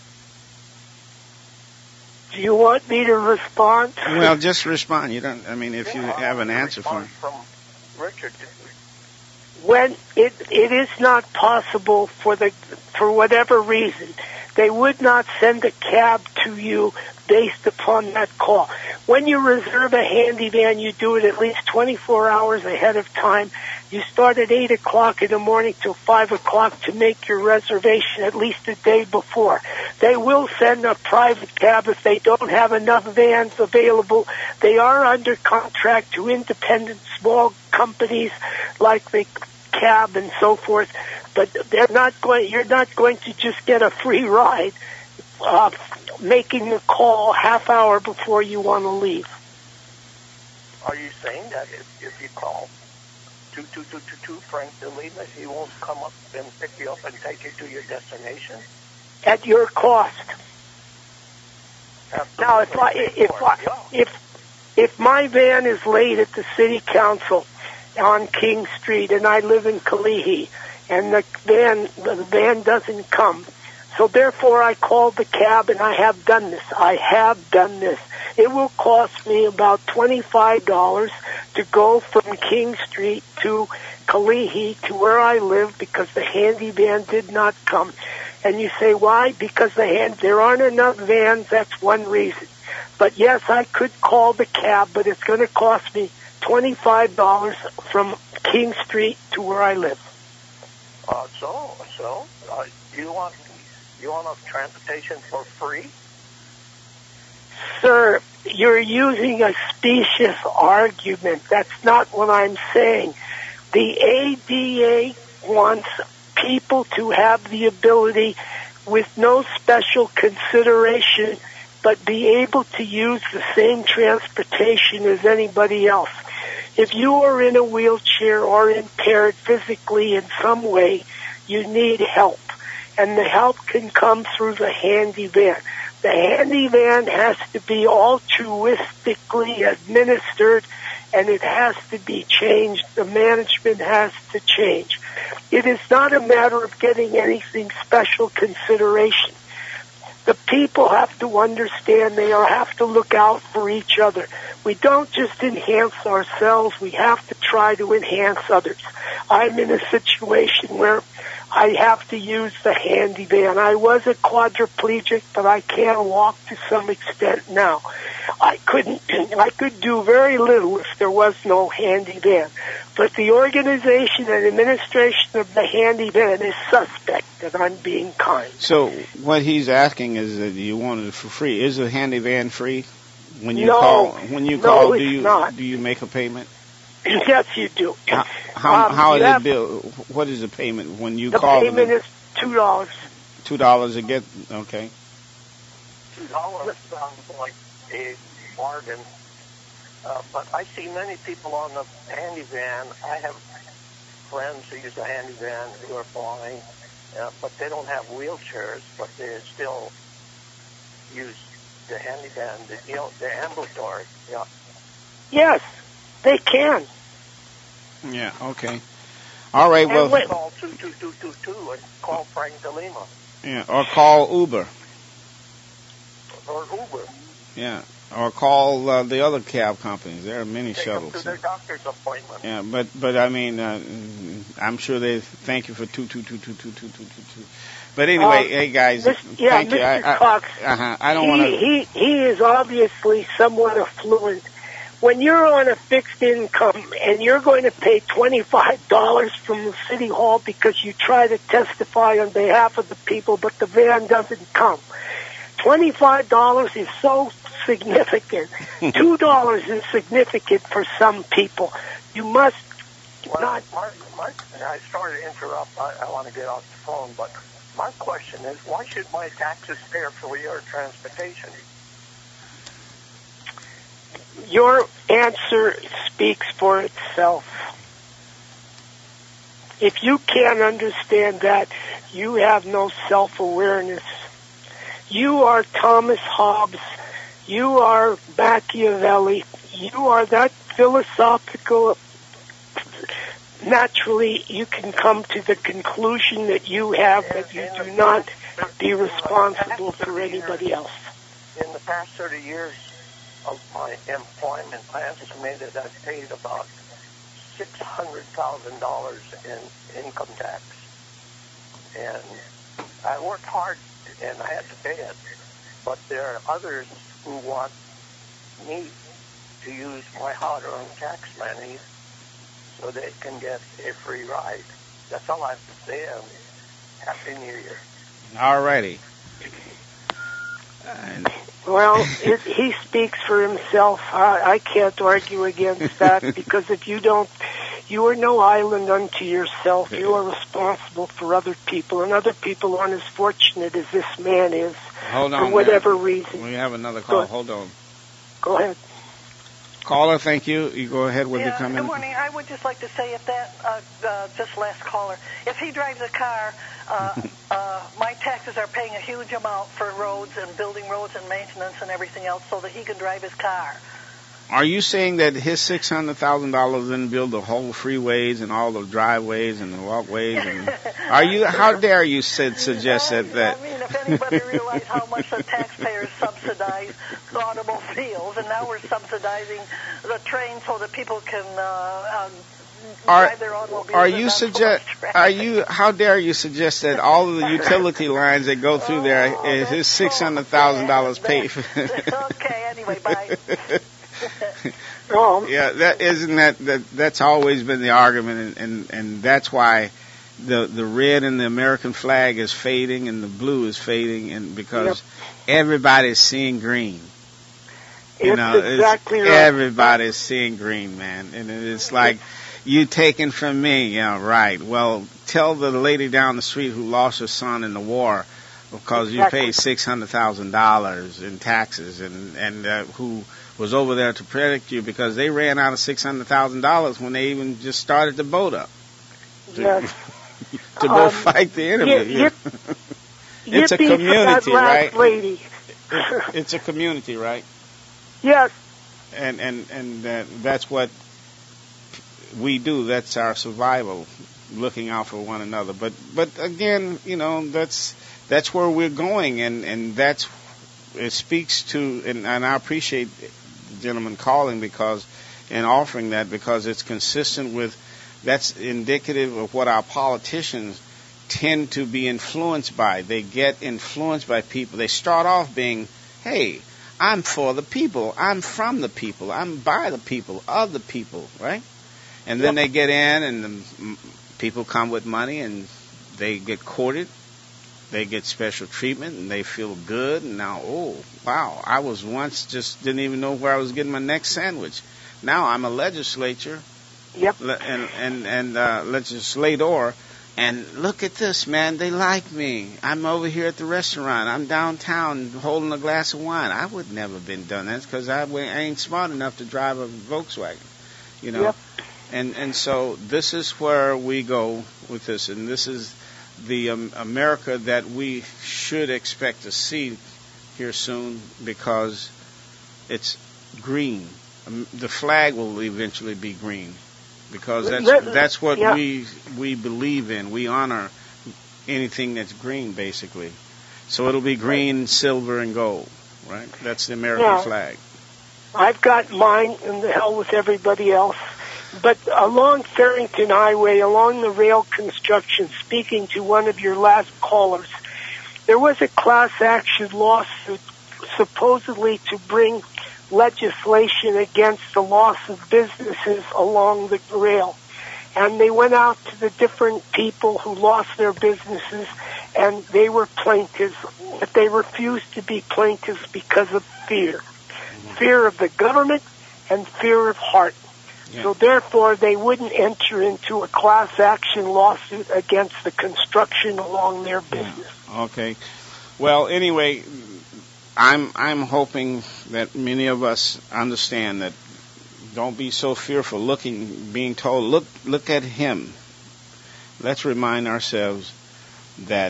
Do you want me to respond? Well, just respond. You don't. I mean, if you have an answer for him. From Richard. When it is not possible for whatever reason, they would not send a cab to you based upon that call. When you reserve a handyman, you do it at least 24 hours ahead of time. You start at 8 o'clock in the morning till 5 o'clock to make your reservation at least a day before. They will send a private cab if they don't have enough vans available. They are under contract to independent small companies like the cab and so forth, but you're not going to just get a free ride making a call half hour before you want to leave. Are you saying that if you call 22222 Frank De Lima, he won't come up and pick you up and take you to your destination? At your cost. Now, if my van is late at the city council on King Street and I live in Kalihi and the van doesn't come, so therefore I called the cab, and I have done this. It will cost me about $25 to go from King Street to Kalihi to where I live because the handy van did not come. And you say, why? Because there aren't enough vans. That's one reason. But yes, I could call the cab, but it's going to cost me $25 from King Street to where I live. You want transportation for free? Sir, you're using a specious argument. That's not what I'm saying. The ADA wants people to have the ability with no special consideration but be able to use the same transportation as anybody else. If you are in a wheelchair or impaired physically in some way, you need help. And the help can come through the handy van. The handy van has to be altruistically administered, and it has to be changed. The management has to change. It is not a matter of getting anything special consideration. The people have to understand they have to look out for each other. We don't just enhance ourselves, we have to try to enhance others. I'm in a situation where I have to use the handy van. I was a quadriplegic, but I can walk to some extent now. I could do very little if there was no handy van. But the organization and administration of the handy van is suspect that I'm being kind. So what he's asking is that you wanted it for free. Is the handy van free? When you No. call, when you call, No, it's not. do you make a payment? Yes, you do. How is you it have- billed? What is the payment when you The call? payment is $2. $2 to get. Okay. $2 sounds like a bargain. But I see many people on the handy van. I have friends who use the handy van who are blind, but they don't have wheelchairs, but they still use the handy van, the ambulatory. Yeah. Yes, they can. Yeah. Okay. All right. And Well. wait- Call 22222 and call Frank DeLima Yeah. Or call Uber. or Uber. Yeah. Or call the other cab companies. There are many Take them shuttles. to their doctor's appointment. Yeah, but I mean, I'm sure they thank you for 2222222. But anyway, hey guys, thank you. Mr. Cox. I don't want to. He is obviously somewhat affluent. When you're on a fixed income and you're going to pay $25 from the city hall because you try to testify on behalf of the people, but the van doesn't come, $25 is so significant. $2 is significant for some people. You must not. I started to interrupt. I want to get off the phone, but my question is, why should my taxes pay for your transportation? Your answer speaks for itself. If you can't understand that, you have no self-awareness. You are Thomas Hobbes. You are Machiavelli. You are that philosophical. Naturally, you can come to the conclusion that you have that you do not be responsible for anybody else. In the past 30 years of my employment, I estimated I paid about $600,000 in income tax. And I worked hard and I had to pay it. But there are others who want me to use my hard-earned tax money so they can get a free ride. That's all I have to say, and Happy New Year. All righty. Well, he speaks for himself. I can't argue against that because if you don't, you are no island unto yourself. You are responsible for other people, and other people aren't as fortunate as this man is. Hold on. For whatever reason. We have another call. Hold on. Go ahead. Caller, thank you. You go ahead with your comment. Good morning. I would just like to say if that, just last caller, if he drives a car, my taxes are paying a huge amount for roads and building roads and maintenance and everything else so that he can drive his car. Are you saying that his $600,000 didn't build the whole freeways and all the driveways and the walkways? And are you? How dare you suggest that? I mean, if anybody realized how much the taxpayers subsidize the automobiles, and now we're subsidizing the train so that people can drive their automobiles. How dare you suggest that all of the utility lines that go through there is $600,000 paid for? Okay. Anyway, bye. Yeah, that's always been the argument, and that's why the red in the American flag is fading and the blue is fading, and because everybody's seeing green. Exactly right. Everybody's seeing green, man, and it's like you taking from me. Yeah, right. Well, tell the lady down the street who lost her son in the war because you paid $600,000 in taxes, and who was over there to protect you because they ran out of $600,000 when they even just started the boat up. Yes. To go fight the enemy. It's a community, right? Lady. It's a community, right? Yes. And that's what we do. That's our survival, looking out for one another. But again, that's where we're going, and that's it speaks to, and I appreciate the gentleman calling and offering that because it's consistent with, that's indicative of what our politicians tend to be influenced by. They get influenced by people. They start off being, hey, I'm for the people. I'm from the people. I'm by the people, of the people, right? And then they get in, and the people come with money, and they get courted. They get special treatment, and they feel good. And now, oh, wow, I was once just didn't even know where I was getting my next sandwich. Now I'm a legislator. Yep. And legislator. And look at this, man. They like me. I'm over here at the restaurant. I'm downtown holding a glass of wine. I would never been done that because I ain't smart enough to drive a Volkswagen, you know. Yep. And so this is where we go with this, and this is the America that we should expect to see here soon because it's green. The flag will eventually be green. Because that's what we believe in. We honor anything that's green, basically. So it'll be green, silver, and gold, right? That's the American flag. I've got mine, and the hell with everybody else. But along Farrington Highway, along the rail construction, speaking to one of your last callers, there was a class action lawsuit supposedly to bring legislation against the loss of businesses along the rail. And they went out to the different people who lost their businesses, and they were plaintiffs, but they refused to be plaintiffs because of fear. Fear of the government and fear of heart. Yeah. So therefore, they wouldn't enter into a class action lawsuit against the construction along their business. Okay. Well, anyway, I'm hoping that many of us understand that don't be so fearful being told, look at him. Let's remind ourselves that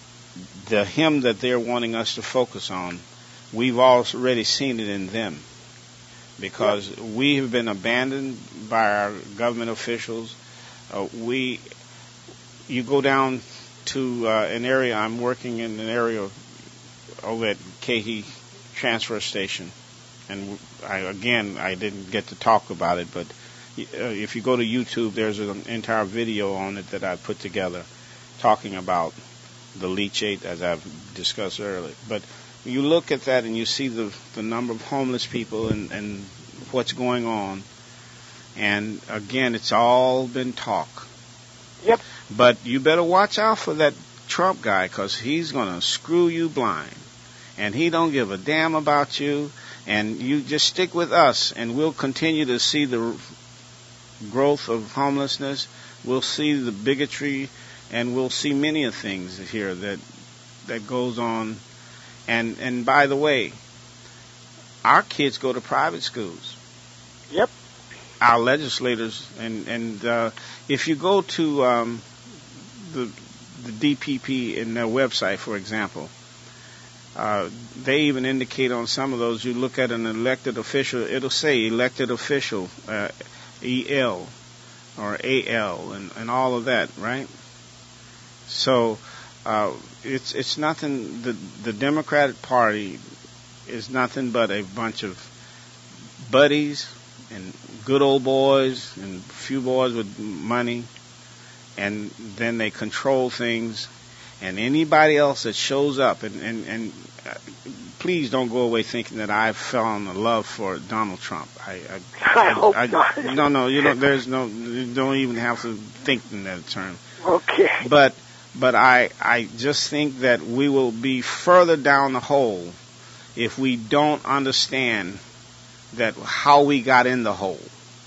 the him that they're wanting us to focus on, we've already seen it in them. Because we have been abandoned by our government officials. You go down to an area, I'm working in an area over at Kahee Transfer Station, and I didn't get to talk about it, but if you go to YouTube, there's an entire video on it that I put together talking about the leachate, as I've discussed earlier. But you look at that and you see the number of homeless people and what's going on, and again, it's all been talk. Yep. But you better watch out for that Trump guy, because he's going to screw you blind. And he don't give a damn about you. And you just stick with us, and we'll continue to see the growth of homelessness. We'll see the bigotry, and we'll see many of things here that goes on. And by the way, our kids go to private schools. Yep. Our legislators, and if you go to the DPP in their website, for example, they even indicate on some of those, you look at an elected official, it'll say elected official, EL or AL, and all of that, right? So it's nothing. The Democratic Party is nothing but a bunch of buddies and good old boys and few boys with money, and then they control things. And anybody else that shows up, and please don't go away thinking that I fell in love for Donald Trump. I hope not. No, you don't even have to think in that term. Okay. But I just think that we will be further down the hole if we don't understand that how we got in the hole.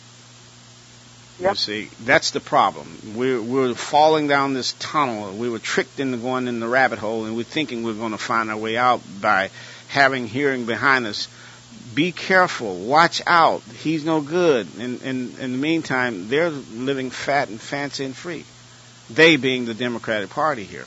Yep. You see, that's the problem. We're falling down this tunnel. We were tricked into going in the rabbit hole, and we're thinking we're going to find our way out by hearing behind us, be careful, watch out, he's no good. And in the meantime, they're living fat and fancy and free. They being the Democratic Party here.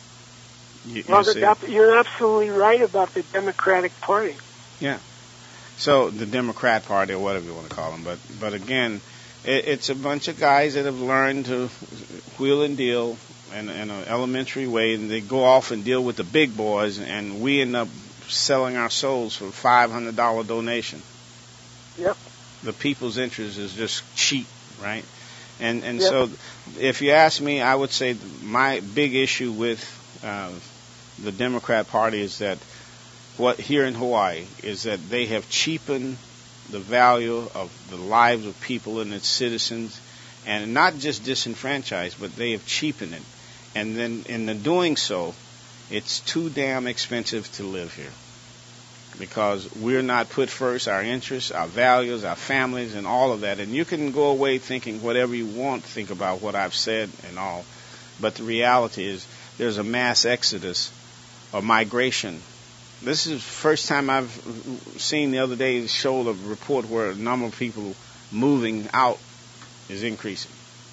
You're absolutely right about the Democratic Party. Yeah. So the Democrat Party, or whatever you want to call them. But again, it's a bunch of guys that have learned to wheel and deal in an elementary way, and they go off and deal with the big boys, and we end up selling our souls for $500 donation. Yep. The people's interest is just cheap, right? And so if you ask me, I would say my big issue with the Democrat Party is that what here in Hawaii is that they have cheapened the value of the lives of people and its citizens, and not just disenfranchised, but they have cheapened it. And then in the doing so, it's too damn expensive to live here, because we're not put first, our interests, our values, our families, and all of that. And you can go away thinking whatever you want to think about what I've said and all, but the reality is there's a mass exodus or migration. This is the first time I've seen the other day showed a report where the number of people moving out is increasing.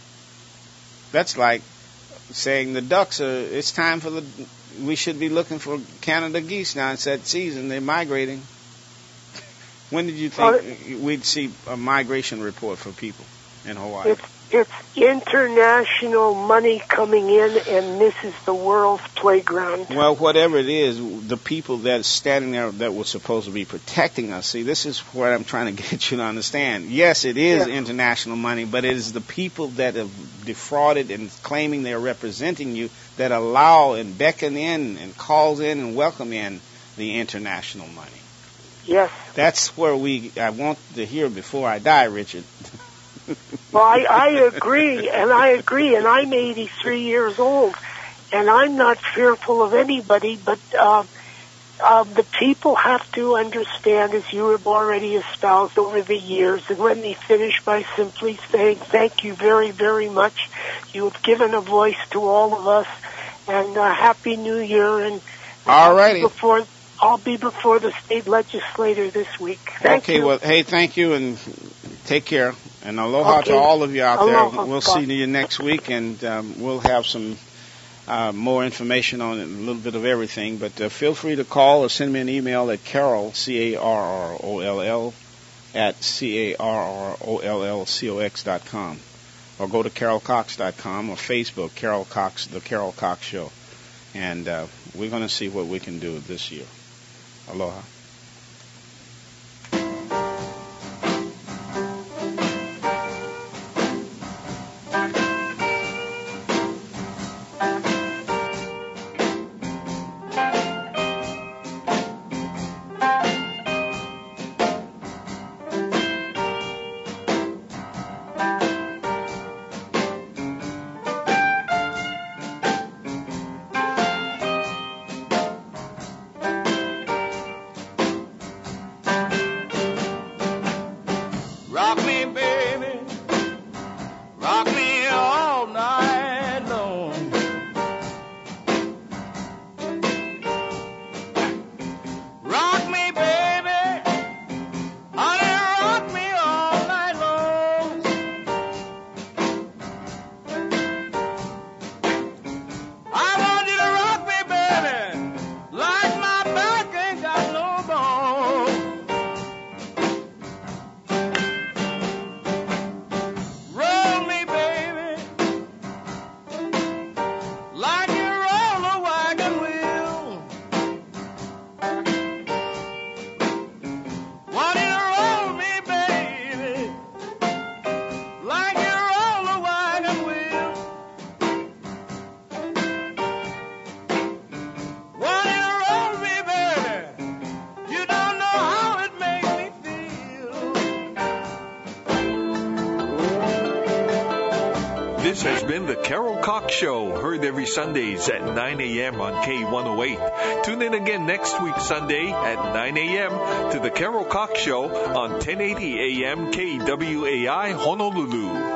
That's like saying the ducks it's time for we should be looking for Canada geese now. It's that season. They're migrating. When did you think we'd see a migration report for people in Hawaii? It's international money coming in, and this is the world's playground. Well, whatever it is, the people that are standing there that were supposed to be protecting us, see, this is what I'm trying to get you to understand. Yes, it is international money, but it is the people that have defrauded and claiming they're representing you that allow and beckon in and calls in and welcome in the international money. Yes. That's where I want to hear before I die, Richard. Well, I agree, and I'm 83 years old, and I'm not fearful of anybody, but the people have to understand, as you have already espoused over the years, and let me finish by simply saying thank you very, very much. You have given a voice to all of us, and Happy New Year, and all righty. I'll be before the state legislature this week. Thank you. Well, hey, thank you, and take care. And aloha to all of you out there. We'll see you next week, and we'll have some more information on it, a little bit of everything. But feel free to call or send me an email at Carroll, CARROLL, at CARROLLCOX.com. Or go to CarolCox.com or Facebook, Carol Cox, The Carol Cox Show. And we're going to see what we can do this year. Aloha. This has been the Carol Cox Show, heard every Sundays at 9 a.m. on K108. Tune in again next week Sunday at 9 a.m. to the Carol Cox Show on 1080 a.m. KWAI Honolulu.